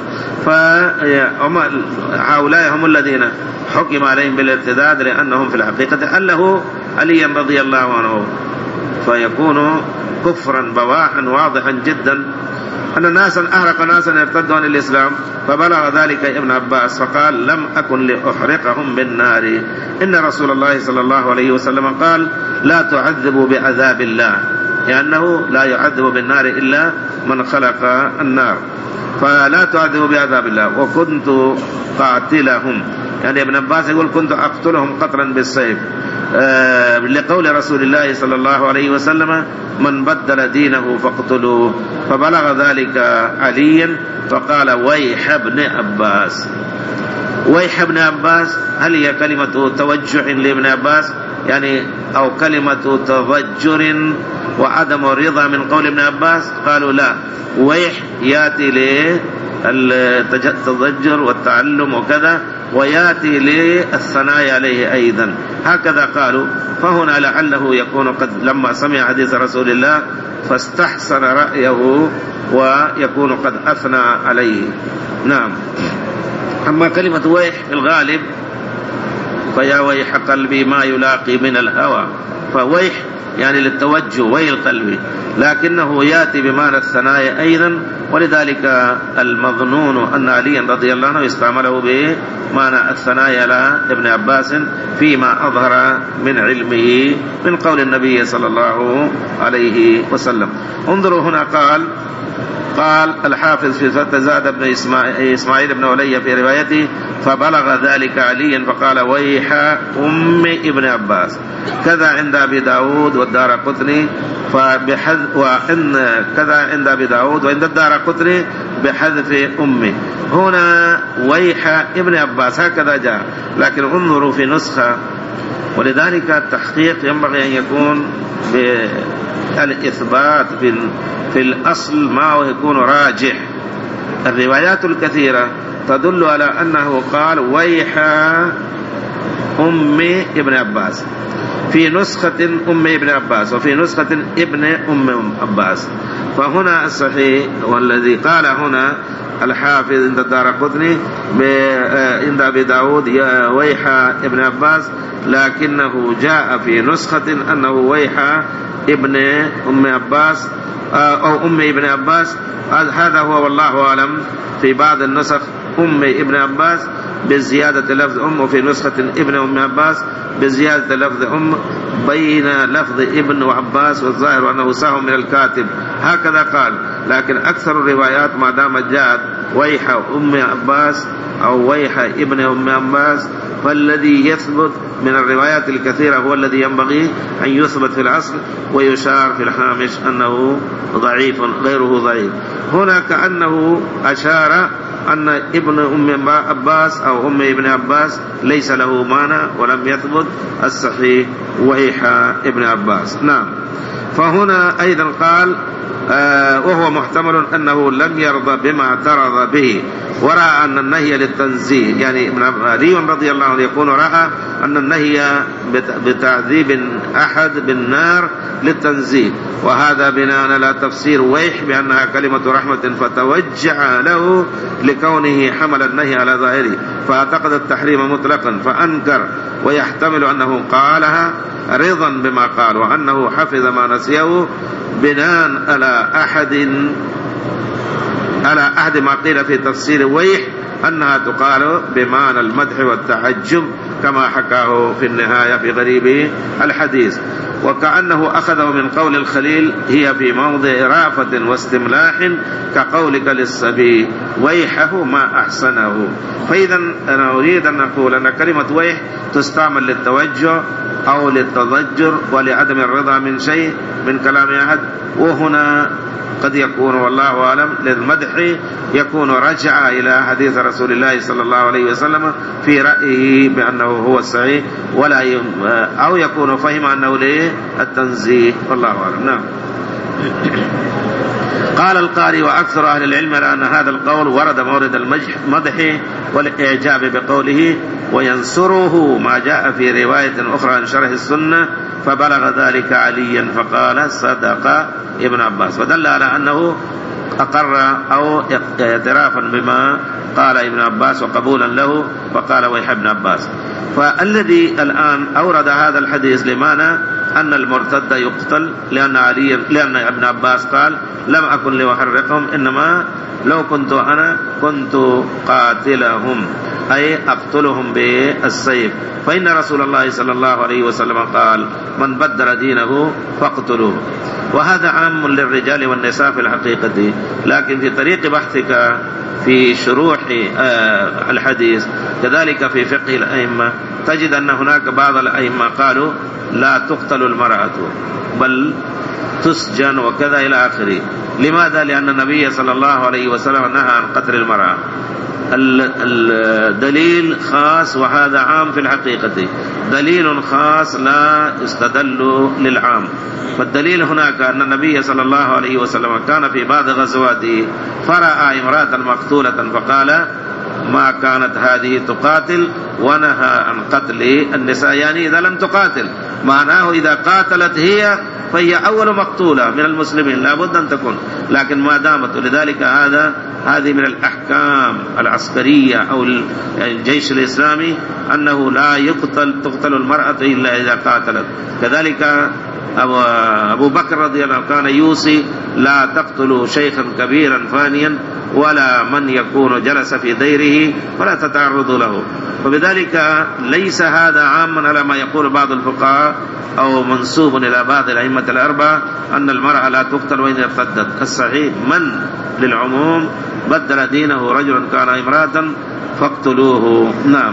فهؤلاء هم الذين حكم عليهم بالارتداد لأنهم في الحقيقة أله علي رضي الله عنه، فيكون كفرا بواحا واضحا جدا. أن ناسا أحرق ناسا ارتدوا عن الإسلام، فبلغ ذلك ابن عباس فقال لم أكن لأحرقهم بالنار. إن رسول الله صلى الله عليه وسلم قال لا تعذبوا بعذاب الله، لأنه لا يعذب بالنار إلا من خلق النار، فلا تعذبوا بعذاب الله. وكنت قاتلهم، يعني ابن عباس يقول كنت أقتلهم قتلا بالسيف، آه لقول رسول الله صلى الله عليه وسلم من بدل دينه فاقتلوه. فبلغ ذلك عليا فقال ويح ابن عباس. ويح ابن عباس هل هي كلمة توجه لابن عباس يعني أو كلمة تضجر وعدم الرضا من قول ابن عباس؟ قالوا لا، ويح ياتي للتضجر والتعلم وكذا، وياتي للثناء عليه أيضا، هكذا قالوا. فهنا لعله يكون قد لما سمع حديث رسول الله فاستحسن رأيه ويكون قد أثنى عليه. نعم. أما كلمة ويح في الغالب فيا ويح قلبي ما يلاقي من الهوى. فويح يعني للتوجه ويل قلبي، لكنه يأتي بمعنى الثنايا أيضا، ولذلك المظنون أن عليا رضي الله عنه استعمله بمعنى الثنايا على ابن عباس فيما أظهر من علمه من قول النبي صلى الله عليه وسلم. انظروا هنا قال قال الحافظ في الفتح زاد بن إسماعيل بن علي في روايته فبلغ ذلك عليا فقال ويح أم ابن عباس. كذا عند أبي داود والدارقطني فبحذف، وإن كذا عند أبي داود وعند الدارقطني بحذف أمه. هنا ويح ابن عباس هكذا جاء، لكن انظروا في نسخة، ولذلك التحقيق ينبغي أن يكون بالإثبات في في الأصل ما يكون راجح. الروايات الكثيرة تدل على أنه قال ويح أم ابن عباس، في نسخة أم ابن عباس وفي نسخة ابن أم عباس. فهنا الصحيح والذي قال هنا الحافظ عند الدارقطني عند أبي داود ويح ابن عباس، لكنه جاء في نسخة أنه ويح ابن أم عباس أو أم ابن عباس. هذا هو والله أعلم. في بعض النسخ أم ابن عباس بزيادة لفظ أم، وفي نسخة ابن أم عباس بزيادة لفظ أم بين لفظ ابن وعباس، والظاهر أنه سهو من الكاتب هكذا قال. لكن أكثر الروايات ما دامت جاءت ويح أم عباس أو ويح ابن أم عباس، فالذي يثبت من الروايات الكثيرة هو الذي ينبغي أن يثبت في الأصل، ويشار في الهامش أنه ضعيف غيره ضعيف. هنا كأنه أشار أن ابن أم عباس أو أم ابن عباس ليس له معنى ولم يثبت الصحيح ويح ابن عباس. نعم. فهنا أيضا قال آه وهو محتمل أنه لم يرضى بما اعترض به، ورأى أن النهي للتنزيه، يعني ابن علي رضي الله عنه يكون رأى أن النهي بتعذيب أحد بالنار للتنزيه، وهذا بناء على تفسير ويح بأنها كلمة رحمة فتوجع له لكونه حمل النهي على ظاهره، فاعتقد التحريم مطلقا فأنكر، ويحتمل أنه قالها رضا بما قال، وأنه حفظ ما نسيه بناء على أحد على أحد ما قيل في تفسير ويح أنها تقال بمعنى المدح والتعجب كما حكاه في النهاية في غريب الحديث. وكأنه أخذه من قول الخليل هي في موضع رافة واستملاح كقولك للصبي ويحه ما أحسنه. فإذا أنا أريد أن أقول أن كلمة ويح تستعمل للتوجه أو للتضجر ولعدم الرضا من شيء من كلام أحد، وهنا قد يكون والله أعلم للمدح يكون رجع إلى حديث رسول الله صلى الله عليه وسلم في رأيه بأنه هو الصحيح، ولا يم أو يكون فهم أنه للتنزيه والله أعلم. نعم. قال القاري وأكثر أهل العلم أن هذا القول ورد مورد المدح والإعجاب بقوله وينصره ما جاء في رواية أخرى عن شرح السنة فبلغ ذلك عليا فقال صدق ابن عباس، ودل على أنه أقر أو اعترافا بما قال ابن عباس وقبولا له، فقال ويح ابن عباس. فالذي الآن أورد هذا الحديث لمعنى أن المرتد يقتل، لأن علي لأن ابن عباس قال لم أكن لأحرقهم، إنما لو كنت أنا كنت قاتلهم، أي أقتلهم بالسيف، فإن رسول الله صلى الله عليه وسلم قال من بدل دينه فاقتلوه. وهذا عام للرجال والنساء في الحقيقة، لكن في طريق بحثك في شروح الحديث كذلك في فقه الأئمة تجد أن هناك بعض الأئمة قالوا لا تقتل المرأة بل تسجن وكذا إلى آخره. لماذا؟ لأن النبي صلى الله عليه وسلم نهى عن قتل المرأة. الدليل خاص وهذا عام في الحقيقة، دليل خاص لا يستدل للعام. فالدليل هناك أن النبي صلى الله عليه وسلم كان في بعض غزواته فرأى امرأة مقتولة فقال ما كانت هذه تقاتل، ونهى عن قتل النساء، يعني إذا لم تقاتل، معناه إذا قاتلت هي فهي أول مقتولة من المسلمين لا بد أن تكون، لكن ما دامت. ولذلك هذا هذه من الأحكام العسكرية أو الجيش الإسلامي أنه لا يقتل تقتل المرأة إلا إذا قاتلت. كذلك أبو بكر رضي الله عنه كان يوصي لا تقتلوا شيخا كبيرا فانيا ولا من يكون جلس في ديره ولا تتعرضوا له. وبذلك ليس هذا عاما على ما يقول بعض الفقهاء أو منسوب إلى بعض الأئمة الأربعة أن المرأة لا تقتل وإن ارتدت. الصحيح من للعموم بدل دينه رجلا كان امرأة فاقتلوه. نعم.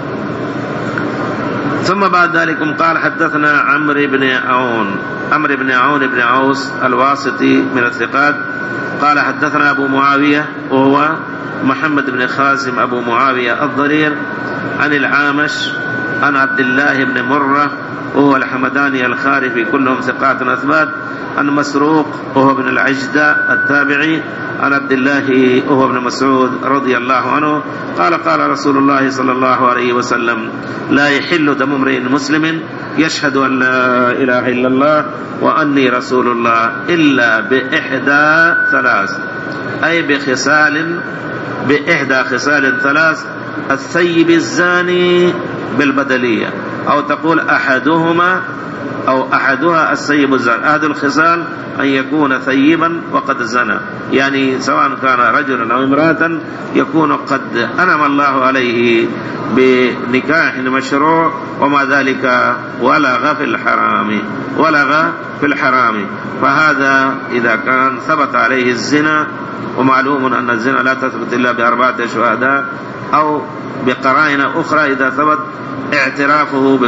ثم بعد ذلك قال حدثنا عمرو بن عون عمرو بن عون بن عوس الواسطي من الثقات قال حدثنا أبو معاوية وهو محمد بن خازم أبو معاوية الضرير عن العامش عن عبد الله بن مرة وهو الحمداني الخارفي كلهم ثقات أثبات عن مسروق وهو ابن العجدة التابعي عن عبد الله وهو ابن مسعود رضي الله عنه قال قال رسول الله صلى الله عليه وسلم لا يحل دم امرئ مسلم يشهد أن لا إله إلا الله وأني رسول الله إلا بإحدى ثلاث أي بخصال بإحدى خصال ثلاث الثيب الزاني بالبدلية أو تقول أحدهما أو أحدها الثيب الزاني. هذه الخصال أن يكون ثيبا وقد زنى يعني سواء كان رجلا أو امرأة يكون قد أنعم الله عليه بنكاح مشروع وما ذلك ولغ في الحرام ولغ في الحرام. فهذا إذا كان ثبت عليه الزنا ومعلوم أن الزنا لا تثبت إلا بأربعة شهداء أو بقرائن أخرى إذا ثبت اعترافه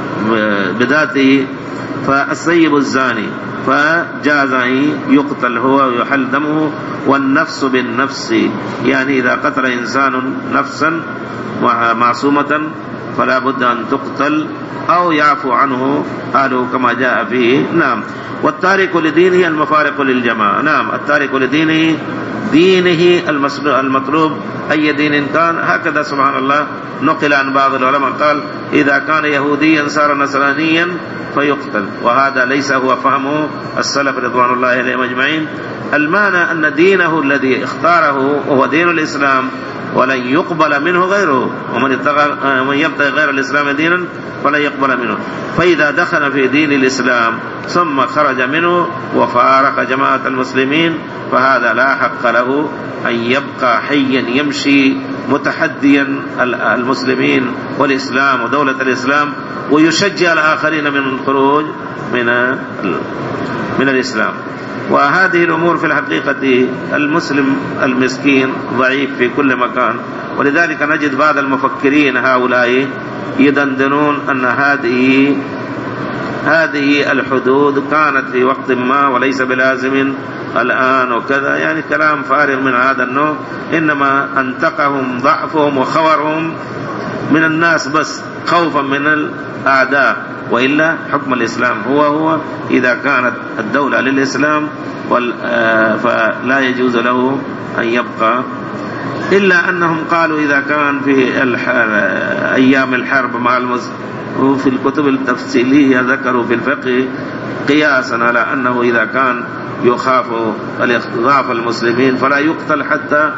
بذاته فالثيب الزاني فجاز أن يقتل هو ويحل دمه. والنفس بالنفس يعني إذا قتل إنسان نفسا معصومة فلا بد أن تقتل أو يعفو عنه أهله كما جاء فيه. نعم. والتارك لدينه المفارق للجماعة. نعم. التارك لدينه دينه المطلوب أي دين كان. هكذا سبحان الله نقل عن بعض العلماء قال إذا كان يهوديا صار نصرانيا فيقتل وهذا ليس هو فهمه السلف رضوان الله عليهم أجمعين. المعنى أن دينه الذي اختاره هو دين الإسلام ولن يقبل منه غيره ومن يبتغي غير الإسلام دينا فلن يقبل منه. فإذا دخل في دين الإسلام ثم خرج منه وفارق جماعة المسلمين فهذا لا حق له أن يبقى حيا يمشي متحديا المسلمين والإسلام ودولة الإسلام ويشجع الآخرين من الخروج من من الإسلام. وهذه الأمور في الحقيقة المسلم المسكين ضعيف في كل مكان. ولذلك نجد بعض المفكرين هؤلاء يدندنون أن هذه هذه الحدود كانت في وقت ما وليس بلازم الآن وكذا يعني كلام فارغ من هذا النوع. إنما أنتقهم ضعفهم وخورهم من الناس بس خوفا من الأعداء وإلا حكم الإسلام هو هو إذا كانت الدولة للإسلام فلا يجوز له أن يبقى. إلا أنهم قالوا إذا كان في أيام الحرب مع المسلمين وفي الكتب التفصيلية ذكروا في الفقه قياسا على أنه إذا كان يخاف الإخضاف المسلمين فلا يقتل حتى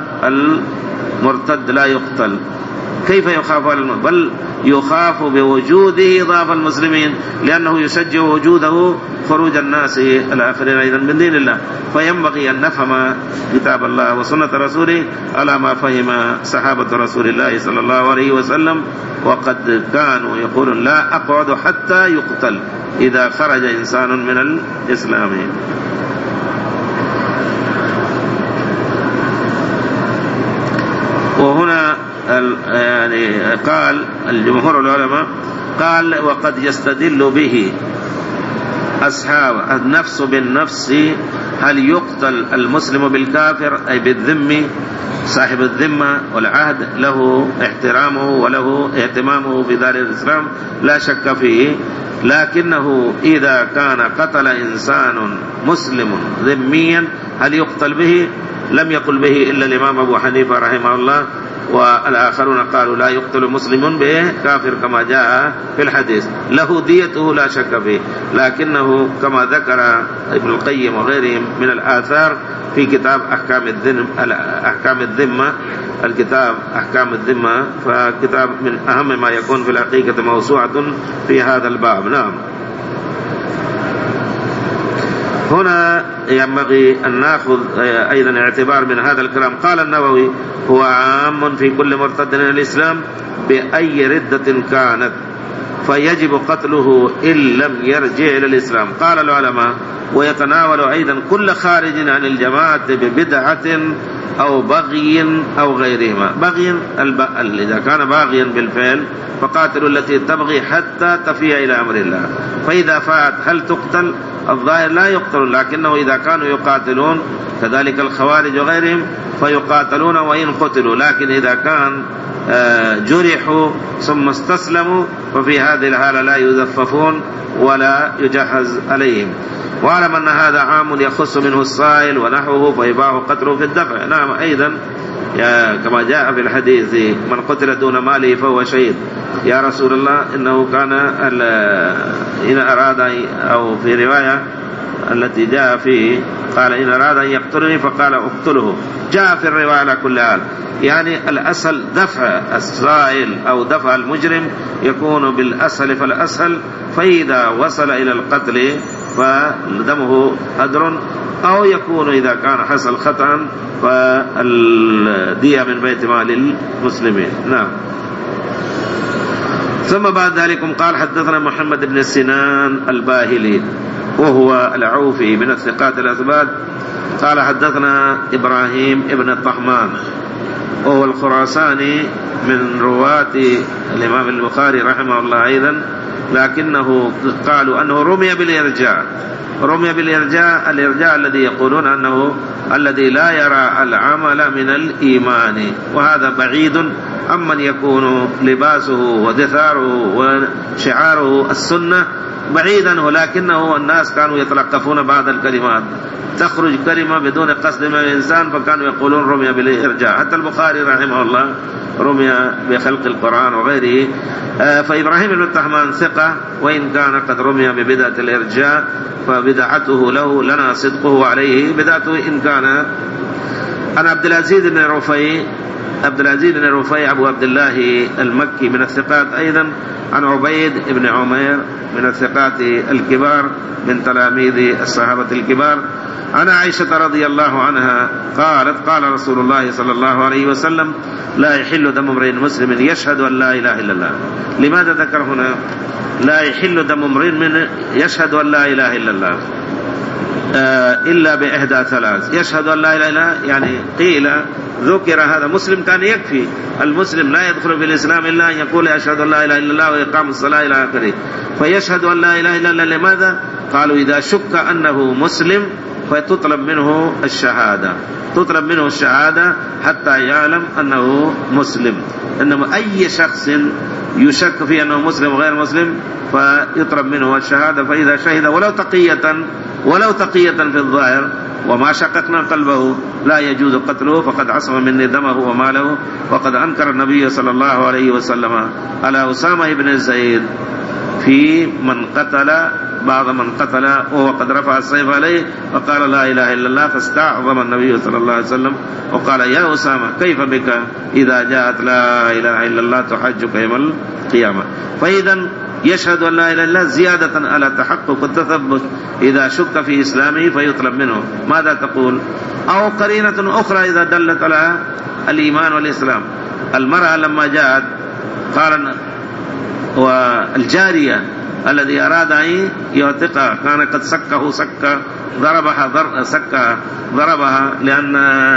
المرتد لا يقتل. كيف يخاف المرتد؟ بل يخاف بوجوده ضعف المسلمين لأنه يشجع وجوده خروج الناس الآخرين أيضا من دين الله. فينبغي أن نفهم كتاب الله وسنة رسوله على ما فهم صحابة رسول الله صلى الله عليه وسلم. وقد كانوا يقولون لا أقعد حتى يقتل إذا خرج إنسان من الإسلام. وهنا يعني قال الجمهور العلماء قال وقد يستدل به أصحاب النفس بالنفس. هل يقتل المسلم بالكافر أي بالذم صاحب الذمة والعهد له احترامه وله اهتمامه في دار الإسلام لا شك فيه. لكنه إذا كان قتل إنسان مسلم ذميا هل يقتل به؟ لم يقل به إلا الإمام أبو حنيفة رحمه الله والآخرون قالوا لا يقتل مسلم به كافر كما جاء في الحديث له ديته لا شك فيه. لكنه كما ذكر ابن القيم وغيرهم من الآثار في كتاب أحكام الذمة أحكام الذمة الكتاب أحكام الذمة، فكتاب من أهم ما يكون في الحقيقة موسوعة في هذا الباب. نعم. هنا ينبغي أن نأخذ أيضا اعتبار من هذا الكلام. قال النووي: هو عام في كل مرتد من الإسلام بأي ردة كانت، فيجب قتله إن لم يرجع إلى الإسلام. قال العلماء: ويتناول أيضا كل خارج عن الجماعة ببدعة أو بغي أو غيرهما. بغي إذا كان باغيا بالفعل فقاتلوا التي تبغي حتى تفيء إلى أمر الله، فإذا فاءت هل تقتل؟ الظاهر لا يقتل، لكنه إذا كانوا يقاتلون كذلك الخوارج وغيرهم فيقاتلون وإن قتلوا، لكن إذا كان جرحوا ثم استسلموا ففي هذه الحالة لا يزففون ولا يجهز عليهم. واعلم أن هذا عام يخص منه الصائل ونحوه فيباح قتله في الدفع. نعم. أيضا كما جاء في الحديث: من قتل دون ماله فهو شهيد. يا رسول الله إنه كان إن أراد، أو في رواية التي جاء فيه قال: إن أراد أن يقتلني فقال اقتله. جاء في الرواية على كل حال، يعني الأسهل دفع الصائل أو دفع المجرم يكون بالأسهل فالأسهل، فإذا وصل إلى القتل فدمه هدر، أو يكون إذا كان حصل خطأ فالدية من بيت مال المسلمين. نعم. ثم بعد ذلك قال: حدثنا محمد بن سنان الباهلي وهو العوفي من الثقات الأثبات قال: حدثنا إبراهيم ابن الطحمان وهو الخراساني من رواة الإمام البخاري رحمه الله أيضا، لكنه قالوا أنه رمي بالإرجاء. رمي بالإرجاء، الإرجاء الذي يقولون أنه الذي لا يرى العمل من الإيمان، وهذا بعيد عمن يكون لباسه ودثاره وشعاره السنة، بعيدا، ولكنه الناس كانوا يتلقفون بعض الكلمات، تخرج كلمة بدون قصد من الإنسان فكانوا يقولون رمي بالإرجاء. حتى البخاري رحمه الله رمي بخلق القرآن وغيره. فإبراهيم بن الطحمان ثقة، وإن كان قد رمي ببدعة الإرجاء فبدعته له لنا صدقه عليه بدعته إن كان. عن عبد العزيز بن رفيع عبد العزيز بن رفيع أبو عبد الله المكي من الثقات أيضا، عن عبيد بن عمير من الثقات الكبار من تلاميذ الصحابة الكبار. عن عائشة رضي الله عنها قالت: قال رسول الله صلى الله عليه وسلم: لا يحل دم امرئ مسلم يشهد أن لا إله إلا الله. لماذا ذكر هنا لا يحل دم امرئ من يشهد أن لا إله إلا الله إلا بإحدى ثلاث؟ يشهد أن لا إله إلا الله، يعني قيل ذكر هذا مسلم كان يكفي، المسلم لا يدخل في الإسلام إلا أن يقول أشهد أن لا إله إلا الله وإقام الصلاة إلى آخره. فيشهد أن لا إله إلا الله لماذا؟ قالوا: إذا شك أنه مسلم فتطلب منه الشهادة، تطلب منه الشهادة حتى يعلم أنه مسلم. إنما أي شخص يشك في أنه مسلم وغير مسلم فيطلب منه الشهادة، فإذا شهد ولو تقية ولو تقية في الظاهر وما شققنا قلبه لا يجوز قتله، فقد عصم مني دمه وماله. وقد أنكر النبي صلى الله عليه وسلم على أسامة بن زيد في من قتل بعض من قتل وهو قد رفع السيف عليه فقال لا إله إلا الله، فاستعظم النبي صلى الله عليه وسلم وقال: يا أسامة كيف بك إذا جاءت لا إله إلا الله تحجك يوم القيامة. فإذا يشهد أن لا إله إلا الله زيادة على تحقق التثبت، إذا شك في إسلامه فيطلب منه ماذا تقول؟ أو قرينة أخرى إذا دلت على الإيمان والإسلام. المرأة لما جاءت قال: والجارية الذي أراد أن يعتقها كان قد سكه سكة ضربها ضر سكة ضربها لأن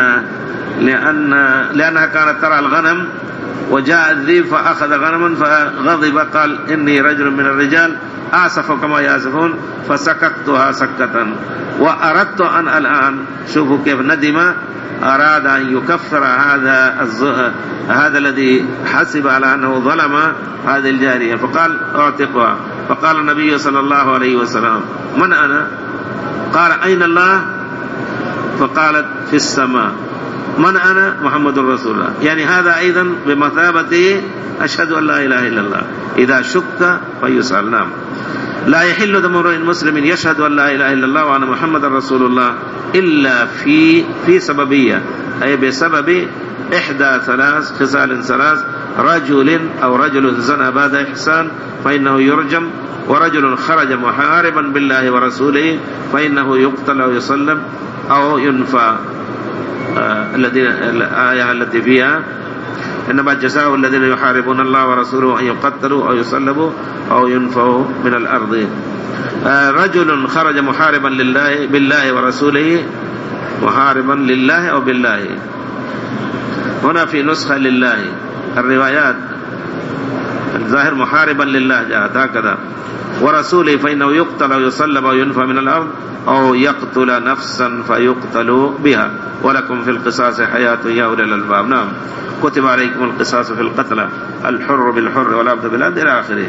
لأن لأنها كانت ترى الغنم وجاء الذئب فأخذ غنما فغضب قال: إني رجل من الرجال آسف كما يأسفون فسككتها سكة. وأردت أن الآن شوفوا كيف ندم، أراد أن يكفر هذا هذا الذي حسب على أنه ظلم هذه الجارية، فقال: اعتقها. فقال النبي صلى الله عليه وسلم: من أنا؟ قال: أين الله؟ فقالت: في السماء. من أنا؟ محمد رسول الله. يعني هذا أيضا بمثابة أشهد أن لا إله إلا الله، إذا شك فيسأل. نعم. لا يحل دم امرئ مسلم يشهد أن لا إله إلا الله وأن محمد رسول الله إلا في في سببية، أي بسبب إحدى ثلاث خصال ثلاث: رجل أو رجل زنى بعد إحسان فإنه يرجم، ورجل خرج محاربا بالله ورسوله فإنه يقتل أو يصلب أو ينفى. آه الذين الآية التي فيها إنما جزاء الذين يحاربون الله ورسوله أن يقتلوا أو يصلبوا أو ينفوا من الأرض. آه رجل خرج محاربا لله بالله ورسوله، محاربا لله أو بالله، هنا في نسخة لله، الروايات الظاهر محاربا لله جاءت هكذا، ورسوله فإنه يقتل أو يصلب أو ينفى من الأرض أو يقتل نفسا فيقتل بها، ولكم في القصاص حياة يا أولي الألباب. نعم، كتب عليكم القصاص في القتلى، الحر بالحر والعبد بالعبد إلى آخره.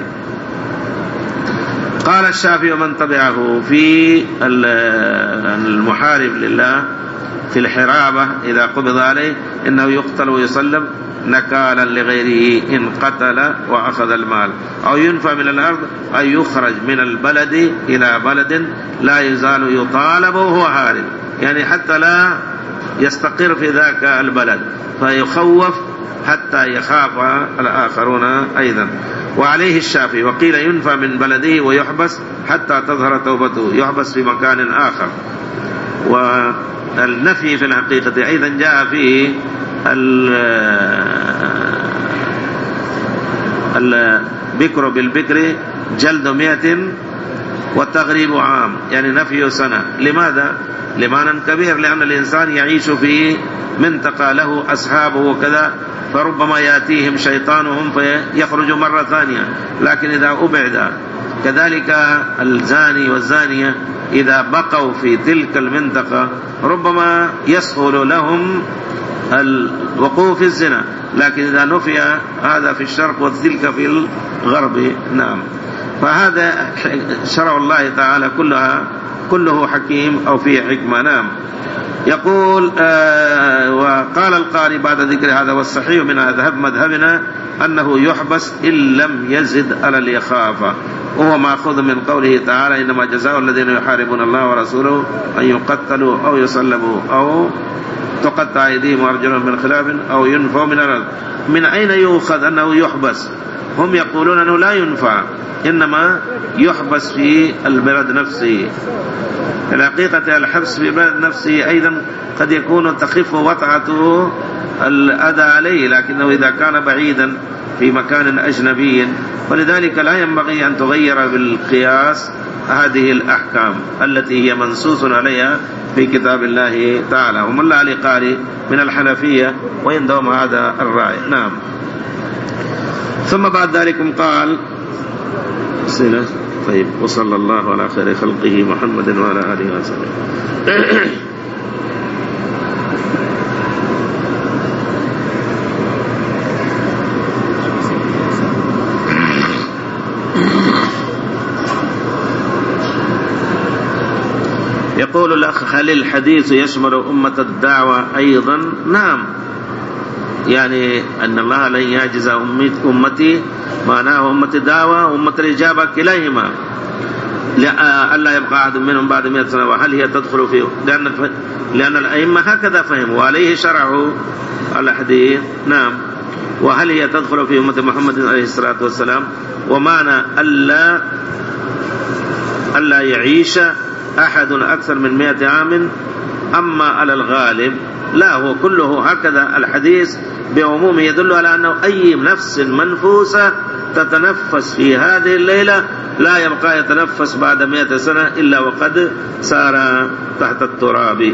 قال الشافعي ومن تبعه في المحارب لله في الحرابة إذا قبض عليه إنه يقتل ويصلب نكالا لغيره إن قتل وأخذ المال، أو ينفى من الأرض أي يخرج من البلد إلى بلد لا يزال يطالب وهو هارب، يعني حتى لا يستقر في ذاك البلد فيخوف حتى يخاف الآخرون أيضا. وعليه الشافعي وقيل ينفى من بلده ويحبس حتى تظهر توبته، يحبس في مكان آخر. والنفي في الحقيقة أيضا جاء فيه البكر بالبكر جلد مئة والتغريب عام، يعني نفي سنة. لماذا؟ لمعنى كبير، لأن الإنسان يعيش في منطقة له أصحابه وكذا، فربما يأتيهم شيطانهم فيخرج مرة ثانية، لكن إذا أبعد. كذلك الزاني والزانية إذا بقوا في تلك المنطقة ربما يسهل لهم الوقوع في الزنا، لكن إذا نفي هذا في الشرق وتلك في الغرب. نعم، فهذا شرع الله تعالى كلها كله حكيم أو فيه حكمة. نعم. يقول آه وقال القاري بعد ذكر هذا: والصحيح من أذهب مذهبنا أنه يحبس إن لم يزد على اليخافة، وهو مأخوذ من قوله تعالى: إنما جزاء الذين يحاربون الله ورسوله أن يقتلوا أو يصلبوا أو تقطع أيديهم وأرجلهم من خلاف أو ينفوا من الأرض. من أين يؤخذ أنه يحبس؟ هم يقولون أنه لا ينفع، إنما يحبس في البلد نفسه. الحقيقة الحبس في البلد نفسه أيضا قد يكون تخف وطعته الأذى عليه، لكنه إذا كان بعيدا في مكان أجنبي ولذلك لا ينبغي أن تغير بالقياس هذه الأحكام التي هي منصوص عليها في كتاب الله تعالى. ومن لا لقاري من الحنفية ويندوم هذا الرأي. نعم. ثم بعد ذلك قال سنة طيب وصلى الله على خير خلقه محمد وعلى آله وسلم. يقول الأخ: هل الحديث يشمل أمة الدعوة أيضا؟ نعم، يعني أن الله لن يعجز أمتي، معناه أمة الدعوة وأمة الإجابة كليهما، ألا يبقى أحد منهم بعد مئة سنة. وهل هي تدخل فيه؟ لأن, لأن الأئمة هكذا فهموا وعليه شرعوا الحديث. نعم. وهل هي تدخل في أمة محمد عليه الصلاة والسلام؟ ومعنى ألا ألا يعيش أحد أكثر من مئة عام. أما على الغالب لا، هو كله هكذا. الحديث بعمومه يدل على أنه أي نفس منفوسة تتنفس في هذه الليلة لا يبقى يتنفس بعد مئة سنة إلا وقد سار تحت التراب.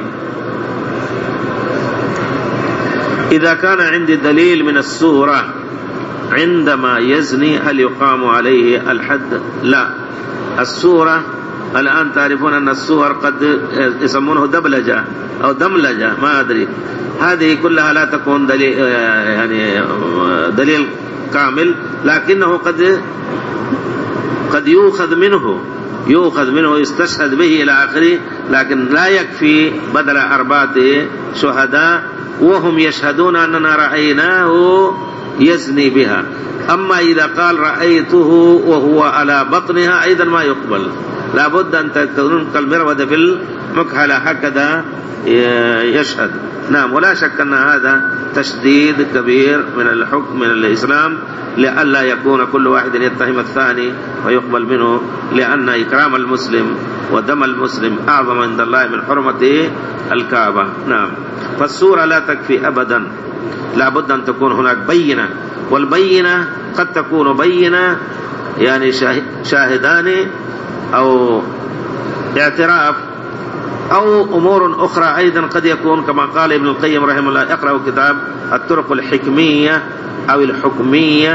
إذا كان عندي دليل من السورة عندما يزني هل يقام عليه الحد؟ لا. السورة الآن تعرفون أن السور قد يسمونه دبلجة أو دملجة، ما أدري، هذه كلها لا تكون دليل يعني دليل كامل، لكنه قد قد يؤخذ منه يؤخذ منه يستشهد به إلى آخره، لكن لا يكفي بدل أربعة شهداء وهم يشهدون أننا رأيناه يزني بها. أما إذا قال رأيته وهو على بطنها أيضا ما يقبل، لابد أن تكون كالمرود في مكحلة هكذا يشهد. نعم. ولا شك أن هذا تشديد كبير من الحكم من الإسلام لئلا يكون كل واحد يتهم الثاني ويقبل منه، لأن إكرام المسلم ودم المسلم أعظم عند الله من حرمة الكعبة. نعم. فالصورة لا تكفي أبدا، لا بد أن تكون هناك بينة، والبينة قد تكون بينة يعني شاهدان أو اعتراف أو أمور أخرى أيضا قد يكون كما قال ابن القيم رحمه الله. اقرأوا كتاب الطرق الحكمية أو الحكمية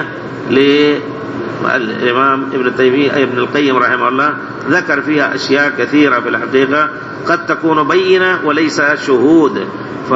للإمام ابن تيمية ابن القيم رحمه الله، ذكر فيها أشياء كثيرة في الحقيقة قد تكون بينة وليس شهود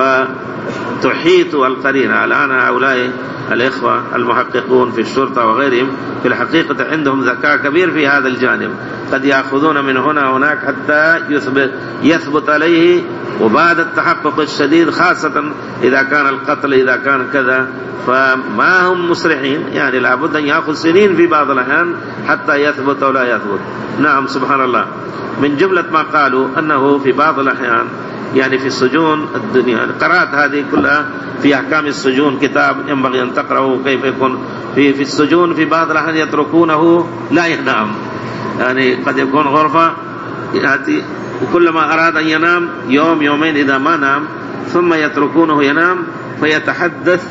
فتحيط القرينة. الآن هؤلاء الإخوة المحققون في الشرطة وغيرهم في الحقيقة عندهم ذكاء كبير في هذا الجانب، قد يأخذون من هنا هناك حتى يثبت, يثبت عليه، وبعد التحقق الشديد خاصة إذا كان القتل إذا كان كذا فما هم مسرعين، يعني لابد أن يأخذ سنين في بعض الأحيان حتى يثبت أو لا يثبت. نعم. سبحان الله. من جملة ما قالوا أنه في بعض الأحيان يعني في السجون الدنيا، قرأت هذه كلها في أحكام السجون كتاب ينبغي أن تقرأه كيف يكون في في السجون في بعض الأحيان يتركونه لا ينام، يعني قد يكون غرفة يأتي وكلما أراد أن ينام يوم يومين إذا ما نام ثم يتركونه ينام فيتحدث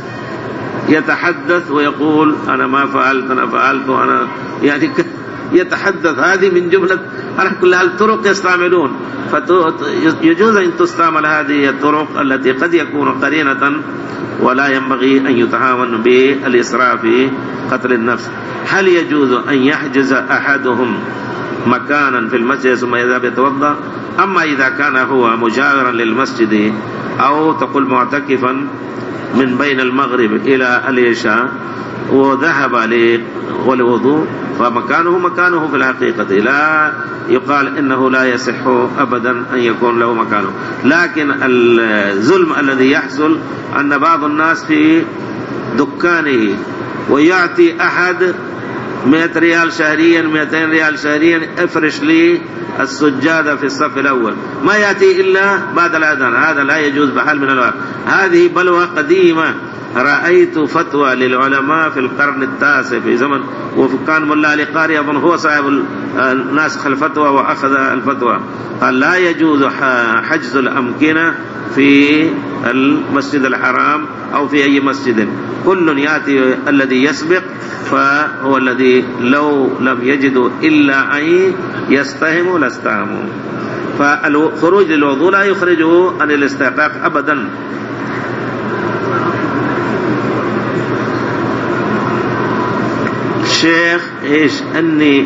يتحدث ويقول أنا ما فعلت أنا فعلت أنا يعني يتحدث. هذه من جملة على كل الطرق يستعملون، فيجوز أن تستعمل هذه الطرق التي قد يكون قرينة ولا ينبغي أن يتهاون بالإسراء في قتل النفس. هل يجوز أن يحجز أحدهم مكانا في المسجد ثم يذهب يتوضأ؟ أما إذا كان هو مجاورا للمسجد أو تقول معتكفا من بين المغرب إلى العشاء وذهب للوضوء فمكانه مكانه في الحقيقة، لا يقال إنه لا يصح أبدا أن يكون له مكانه. لكن الظلم الذي يحصل أن بعض الناس في دكانه ويعطي أحد مئة ريال شهريا مئتين ريال شهريا افرش لي السجادة في الصف الأول، ما يأتي إلا بعد الأذان، هذا لا يجوز بحال من الوقت. هذه بلوى قديمة. رأيت فتوى للعلماء في القرن التاسع في زمن، وكان ملا علي قاري أظن هو صاحب ناسخ الفتوى وأخذ الفتوى، قال لا يجوز حجز الأمكنة في المسجد الحرام أو في أي مسجد، كل يأتي الذي يسبق فهو الذي لو لم يجدوا إلا أن يستهموا لاستهموا. فالخروج للوضوء لا يخرجه عن الاستحقاق أبدا. الشيخ إيش أني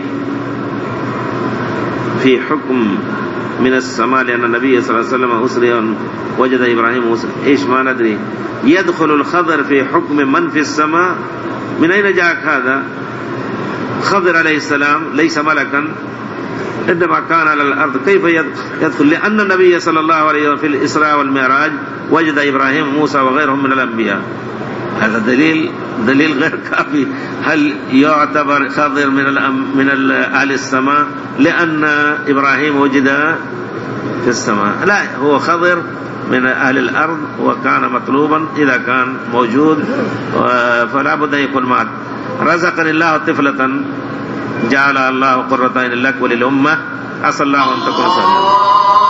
في حكم من السماء لأن النبي صلى الله عليه وسلم أسري وجد إبراهيم أسري، إيش ما ندري. يدخل الخضر في حكم من في السماء؟ من أين جاءك هذا؟ خضر عليه السلام ليس ملكا، عندما كان على الأرض كيف يدخل؟ لأن النبي صلى الله عليه وسلم في الإسراء والمعراج وجد إبراهيم وموسى وغيرهم من الأنبياء. هذا دليل دليل غير كافي. هل يعتبر خضر من من أهل السماء لأن إبراهيم وجد في السماء؟ لا، هو خضر من أهل الأرض وكان مطلوبا إذا كان موجود، فلا بد أن يكون معه. رزقني الله طفلة جعل الله قرة عين لك وللأمة، أسأل الله أن تكون صالحا.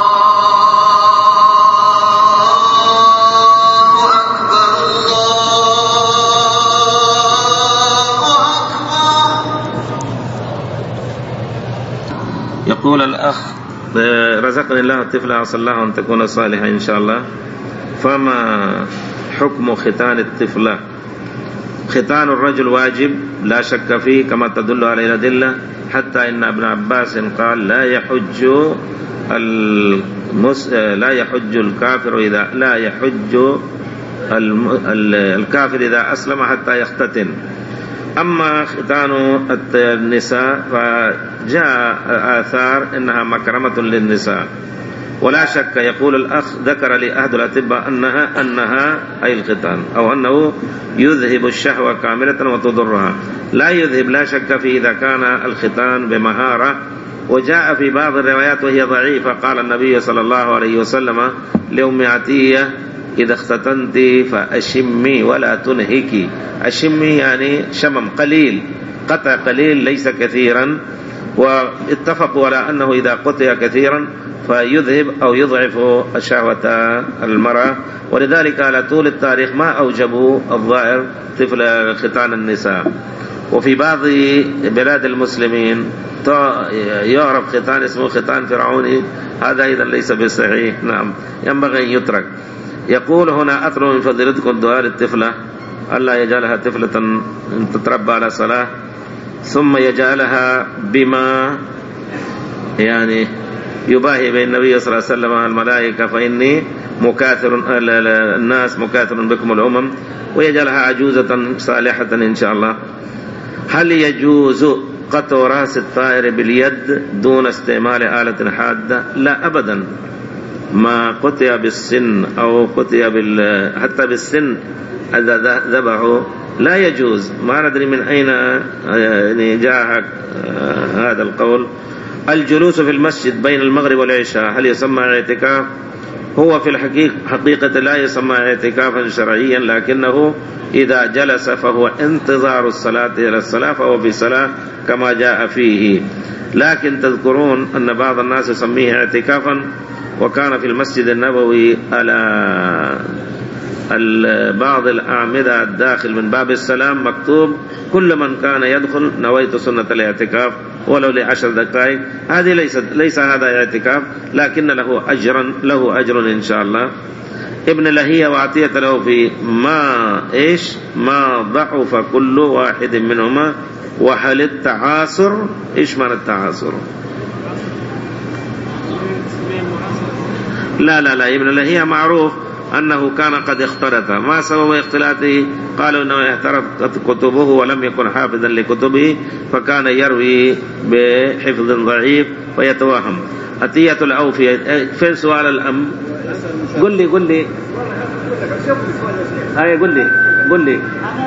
يقول الأخ رزقني الله الطفلة أسأل الله أن تكون صالحة إن شاء الله، فما حكم ختان الطفلة؟ ختان الرجل واجب لا شك فيه كما تدل عليه الأدلة، حتى إن ابن عباس قال لا يحج المس... لا يحج الكافر إذا لا يحج الم... الكافر إذا أسلم حتى يختتن. أما ختان النساء فجاء آثار إنها مكرمة للنساء ولا شك. يقول الأخ ذكر لي أحد الأطباء أنها أنها أي الختان أو أنه يذهب الشهوة كاملة وتضرها. لا يذهب لا شك فيه إذا كان الختان بمهارة وجاء في بعض الروايات وهي ضعيفة قال النبي صلى الله عليه وسلم لأم عتية إذا اختتنت فأشمي ولا تنهكي. أشمي يعني شمم قليل، قطع قليل ليس كثيرا، واتفقوا على أنه إذا قطع كثيرا فيذهب أو يضعف شهوة المرأة، ولذلك على طول التاريخ ما أوجبوا الظاهر طفل ختان النساء. وفي بعض بلاد المسلمين يعرف ختان اسمه ختان فرعوني، هذا أيضا ليس بصحيح، نعم ينبغي أن يترك. يقول هنا أطلب من فضيلتكم دعاء للطفلة ألا يجعلها طفلة تتربى على صلاة ثم يجعلها بما يعني يباهي بين النبي صلى الله عليه وسلم الملائكة فإني مكاثر الناس مكاثر بكم الأمم، ويجعلها عجوزة صالحة إن شاء الله. هل يجوز قطع رأس الطائر باليد دون استعمال آلة حادة؟ لا أبدا، ما قطع بالسن أو قطع بال حتى بالسن إذا ذبحوا لا يجوز. ما ندري من أين يعني جاء هذا القول. الجلوس في المسجد بين المغرب والعشاء هل يسمى اعتكاف؟ هو في الحقيقة حقيقة لا يسمى اعتكافا شرعيا، لكنه إذا جلس فهو انتظار الصلاة إلى الصلاة فهو في صلاة كما جاء فيه. لكن تذكرون أن بعض الناس يسميه اعتكافا، وكان في المسجد النبوي على بعض الأعمدة الداخل من باب السلام مكتوب كل من كان يدخل نويت سنة الاعتكاف ولو لعشر دقائق. هذه ليس ليس هذا اعتكاف، لكن له أجرا له أجر إن شاء الله. ابن لهية وعطية له في ما إيش ما ضعف كل واحد منهما وهل التعاصر. إيش معنى التعاصر؟ لا لا لا ابن لهية معروف أنه كان قد اختلط. ما سبب اختلاطه؟ قالوا أنه احترقت كتبه ولم يكن حافظا لكتبه، فكان يروي بحفظ ضعيف ويتوهم. أتية الأوفية فين سؤال الأم؟ قل لي قل لي هاي قل لي قل لي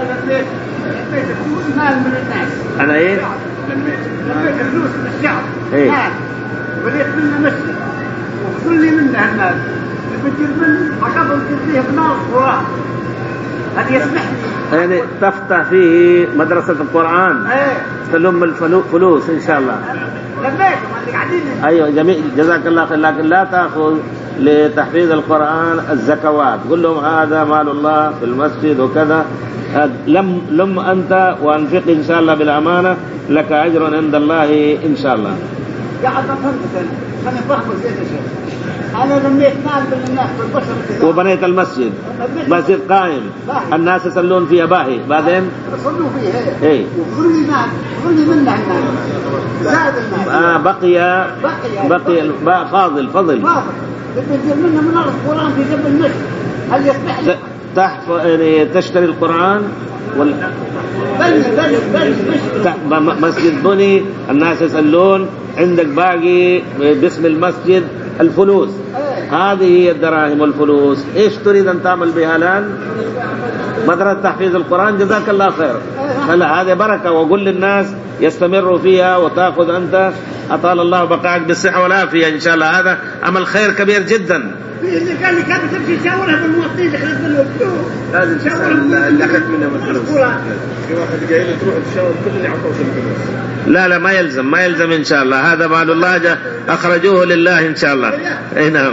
أنا إيه؟ لميت فلوس من الشعب إيه؟ وليت منه مسجد وكل لي منه الناس بتجيب من عقب فيه بنار قرآن، هذا يسمح لي يعني تفتح فيه مدرسة القرآن. ايه تلم الفلوس إن شاء الله. لميت ما قاعدين. أيوة جميل جزاك الله خير، لكن لا تأخذ لتحفيظ القرآن الزكوات، قل لهم هذا مال الله في المسجد وكذا. لم لم أنت وأنفق إن شاء الله بالأمانة لك أجر عند الله إن شاء الله. قاعد أفهمك أنا فاهمه زين يا شيخ. أنا لميت مال من الناس بالبشر وبنيت المسجد مسجد قائم الناس يصلون فيه باهي بعدين يصلون فيه ايه وكل مال كل منه الناس زاد الناس آه بقي بقي بقى فاضل فضل فاضل بتجيب منه من القرآن في جنب المسجد. هل يصح لك تحف يعني تشتري القرآن ولا بني بني بني مسجد بني الناس يصلون عندك باقي باسم المسجد الفلوس، هذه هي الدراهم والفلوس. ايش تريد ان تعمل بها الان؟ مدرسة تحفيظ القرآن جزاك الله خير. هلا هذه بركة وقل للناس يستمروا فيها وتأخذ أنت أطال الله بقائك بالصحة والعافية إن شاء الله. هذا عمل خير كبير جدا. اللي قال لي كانت تمشي تشاورها بالمواطنين اللي خلصنا الوقت لازم تسأل اللي أخذت منها الفلوس. في واحد قايل تروح تشاور كل اللي عطوه الفلوس. لا لا ما يلزم ما يلزم إن شاء الله، هذا مال الله أخرجوه لله إن شاء الله. أي نعم.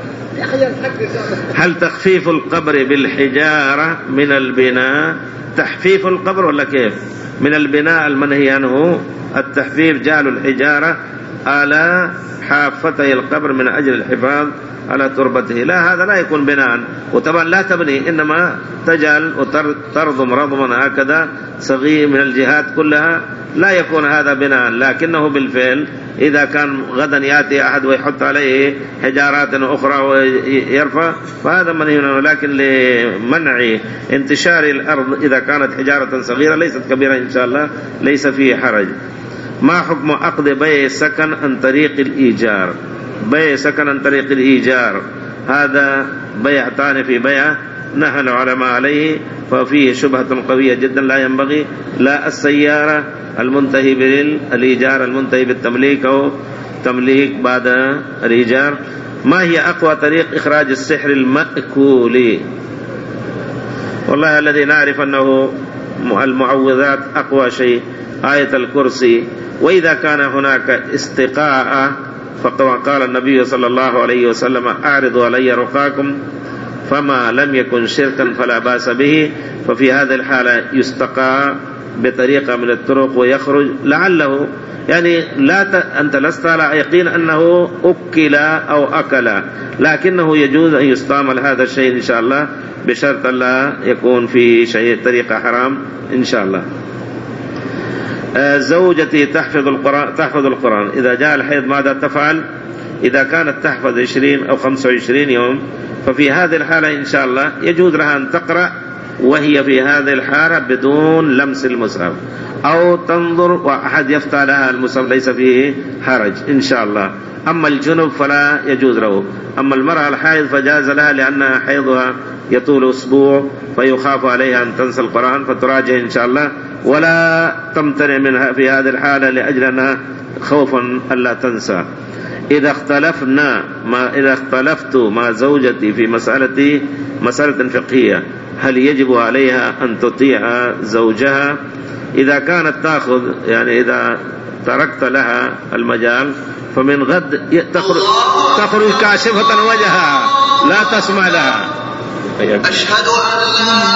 هل تخفيف القبر بالحجارة من البناء؟ تحفيف القبر ولا كيف؟ من البناء المنهي عنه التحفيف جعل الحجارة على حافتي القبر من أجل الحفاظ على تربته. لا هذا لا يكون بناء، وطبعا لا تبني إنما تجعل وترضم رضما هكذا صغير من الجهات كلها، لا يكون هذا بناء. لكنه بالفعل إذا كان غدا يأتي أحد ويحط عليه حجارات أخرى ويرفع فهذا منهي عنه، لكن لمنع انتشار الأرض إذا كانت حجارة صغيرة ليست كبيرة إن شاء الله ليس فيه حرج. ما حكم عقد بيع السكن عن طريق الإيجار؟ بيع سكن عن طريق الإيجار هذا بيعتان في بيع، نحن على ما عليه ففيه شبهة قوية جدا لا ينبغي لا السيارة المنتهي بالإيجار المنتهي بالتمليك أو تمليك بعد الإيجار. ما هي أقوى طريق إخراج السحر المأكول؟ والله الذي نعرف أنه المعوذات أقوى شيء آية الكرسي. وإذا كان هناك استقاء فقال النبي صلى الله عليه وسلم أعرضوا علي رقاكم فما لم يكن شركا فلا باس به. ففي هذه الحالة يستقى بطريقة من الطرق ويخرج لعله يعني لا ت... أنت لست على يقين أنه أكل أو أكل، لكنه يجوز أن يستعمل هذا الشيء إن شاء الله بشرط لا يكون في شيء طريقة حرام إن شاء الله. آه زوجتي تحفظ القرآن تحفظ القرآن إذا جاء الحيض ماذا تفعل؟ إذا كانت تحفظ عشرين أو خمسة وعشرين يوم ففي هذه الحالة إن شاء الله يجوز لها أن تقرأ وهي في هذه الحالة بدون لمس المصحف أو تنظر وأحد يفتح لها المصحف ليس فيه حرج إن شاء الله. أما الجنب فلا يجوز له. أما المرأة الحائض فجاز لها لأن حيضها يطول أسبوع فيخاف عليها أن تنسى القرآن فتراجع إن شاء الله ولا تمتنع منها في هذه الحالة لأجل أنها خوفا ألا تنسى. إذا اختلفنا ما إذا اختلفت مع زوجتي في مسألة مسألة فقهية هل يجب عليها أن تطيع زوجها؟ إذا كانت تأخذ يعني إذا تركت لها المجال فمن غد تخرج, تخرج كاشفة وجهها لا تسمع لها. أشهد أن لا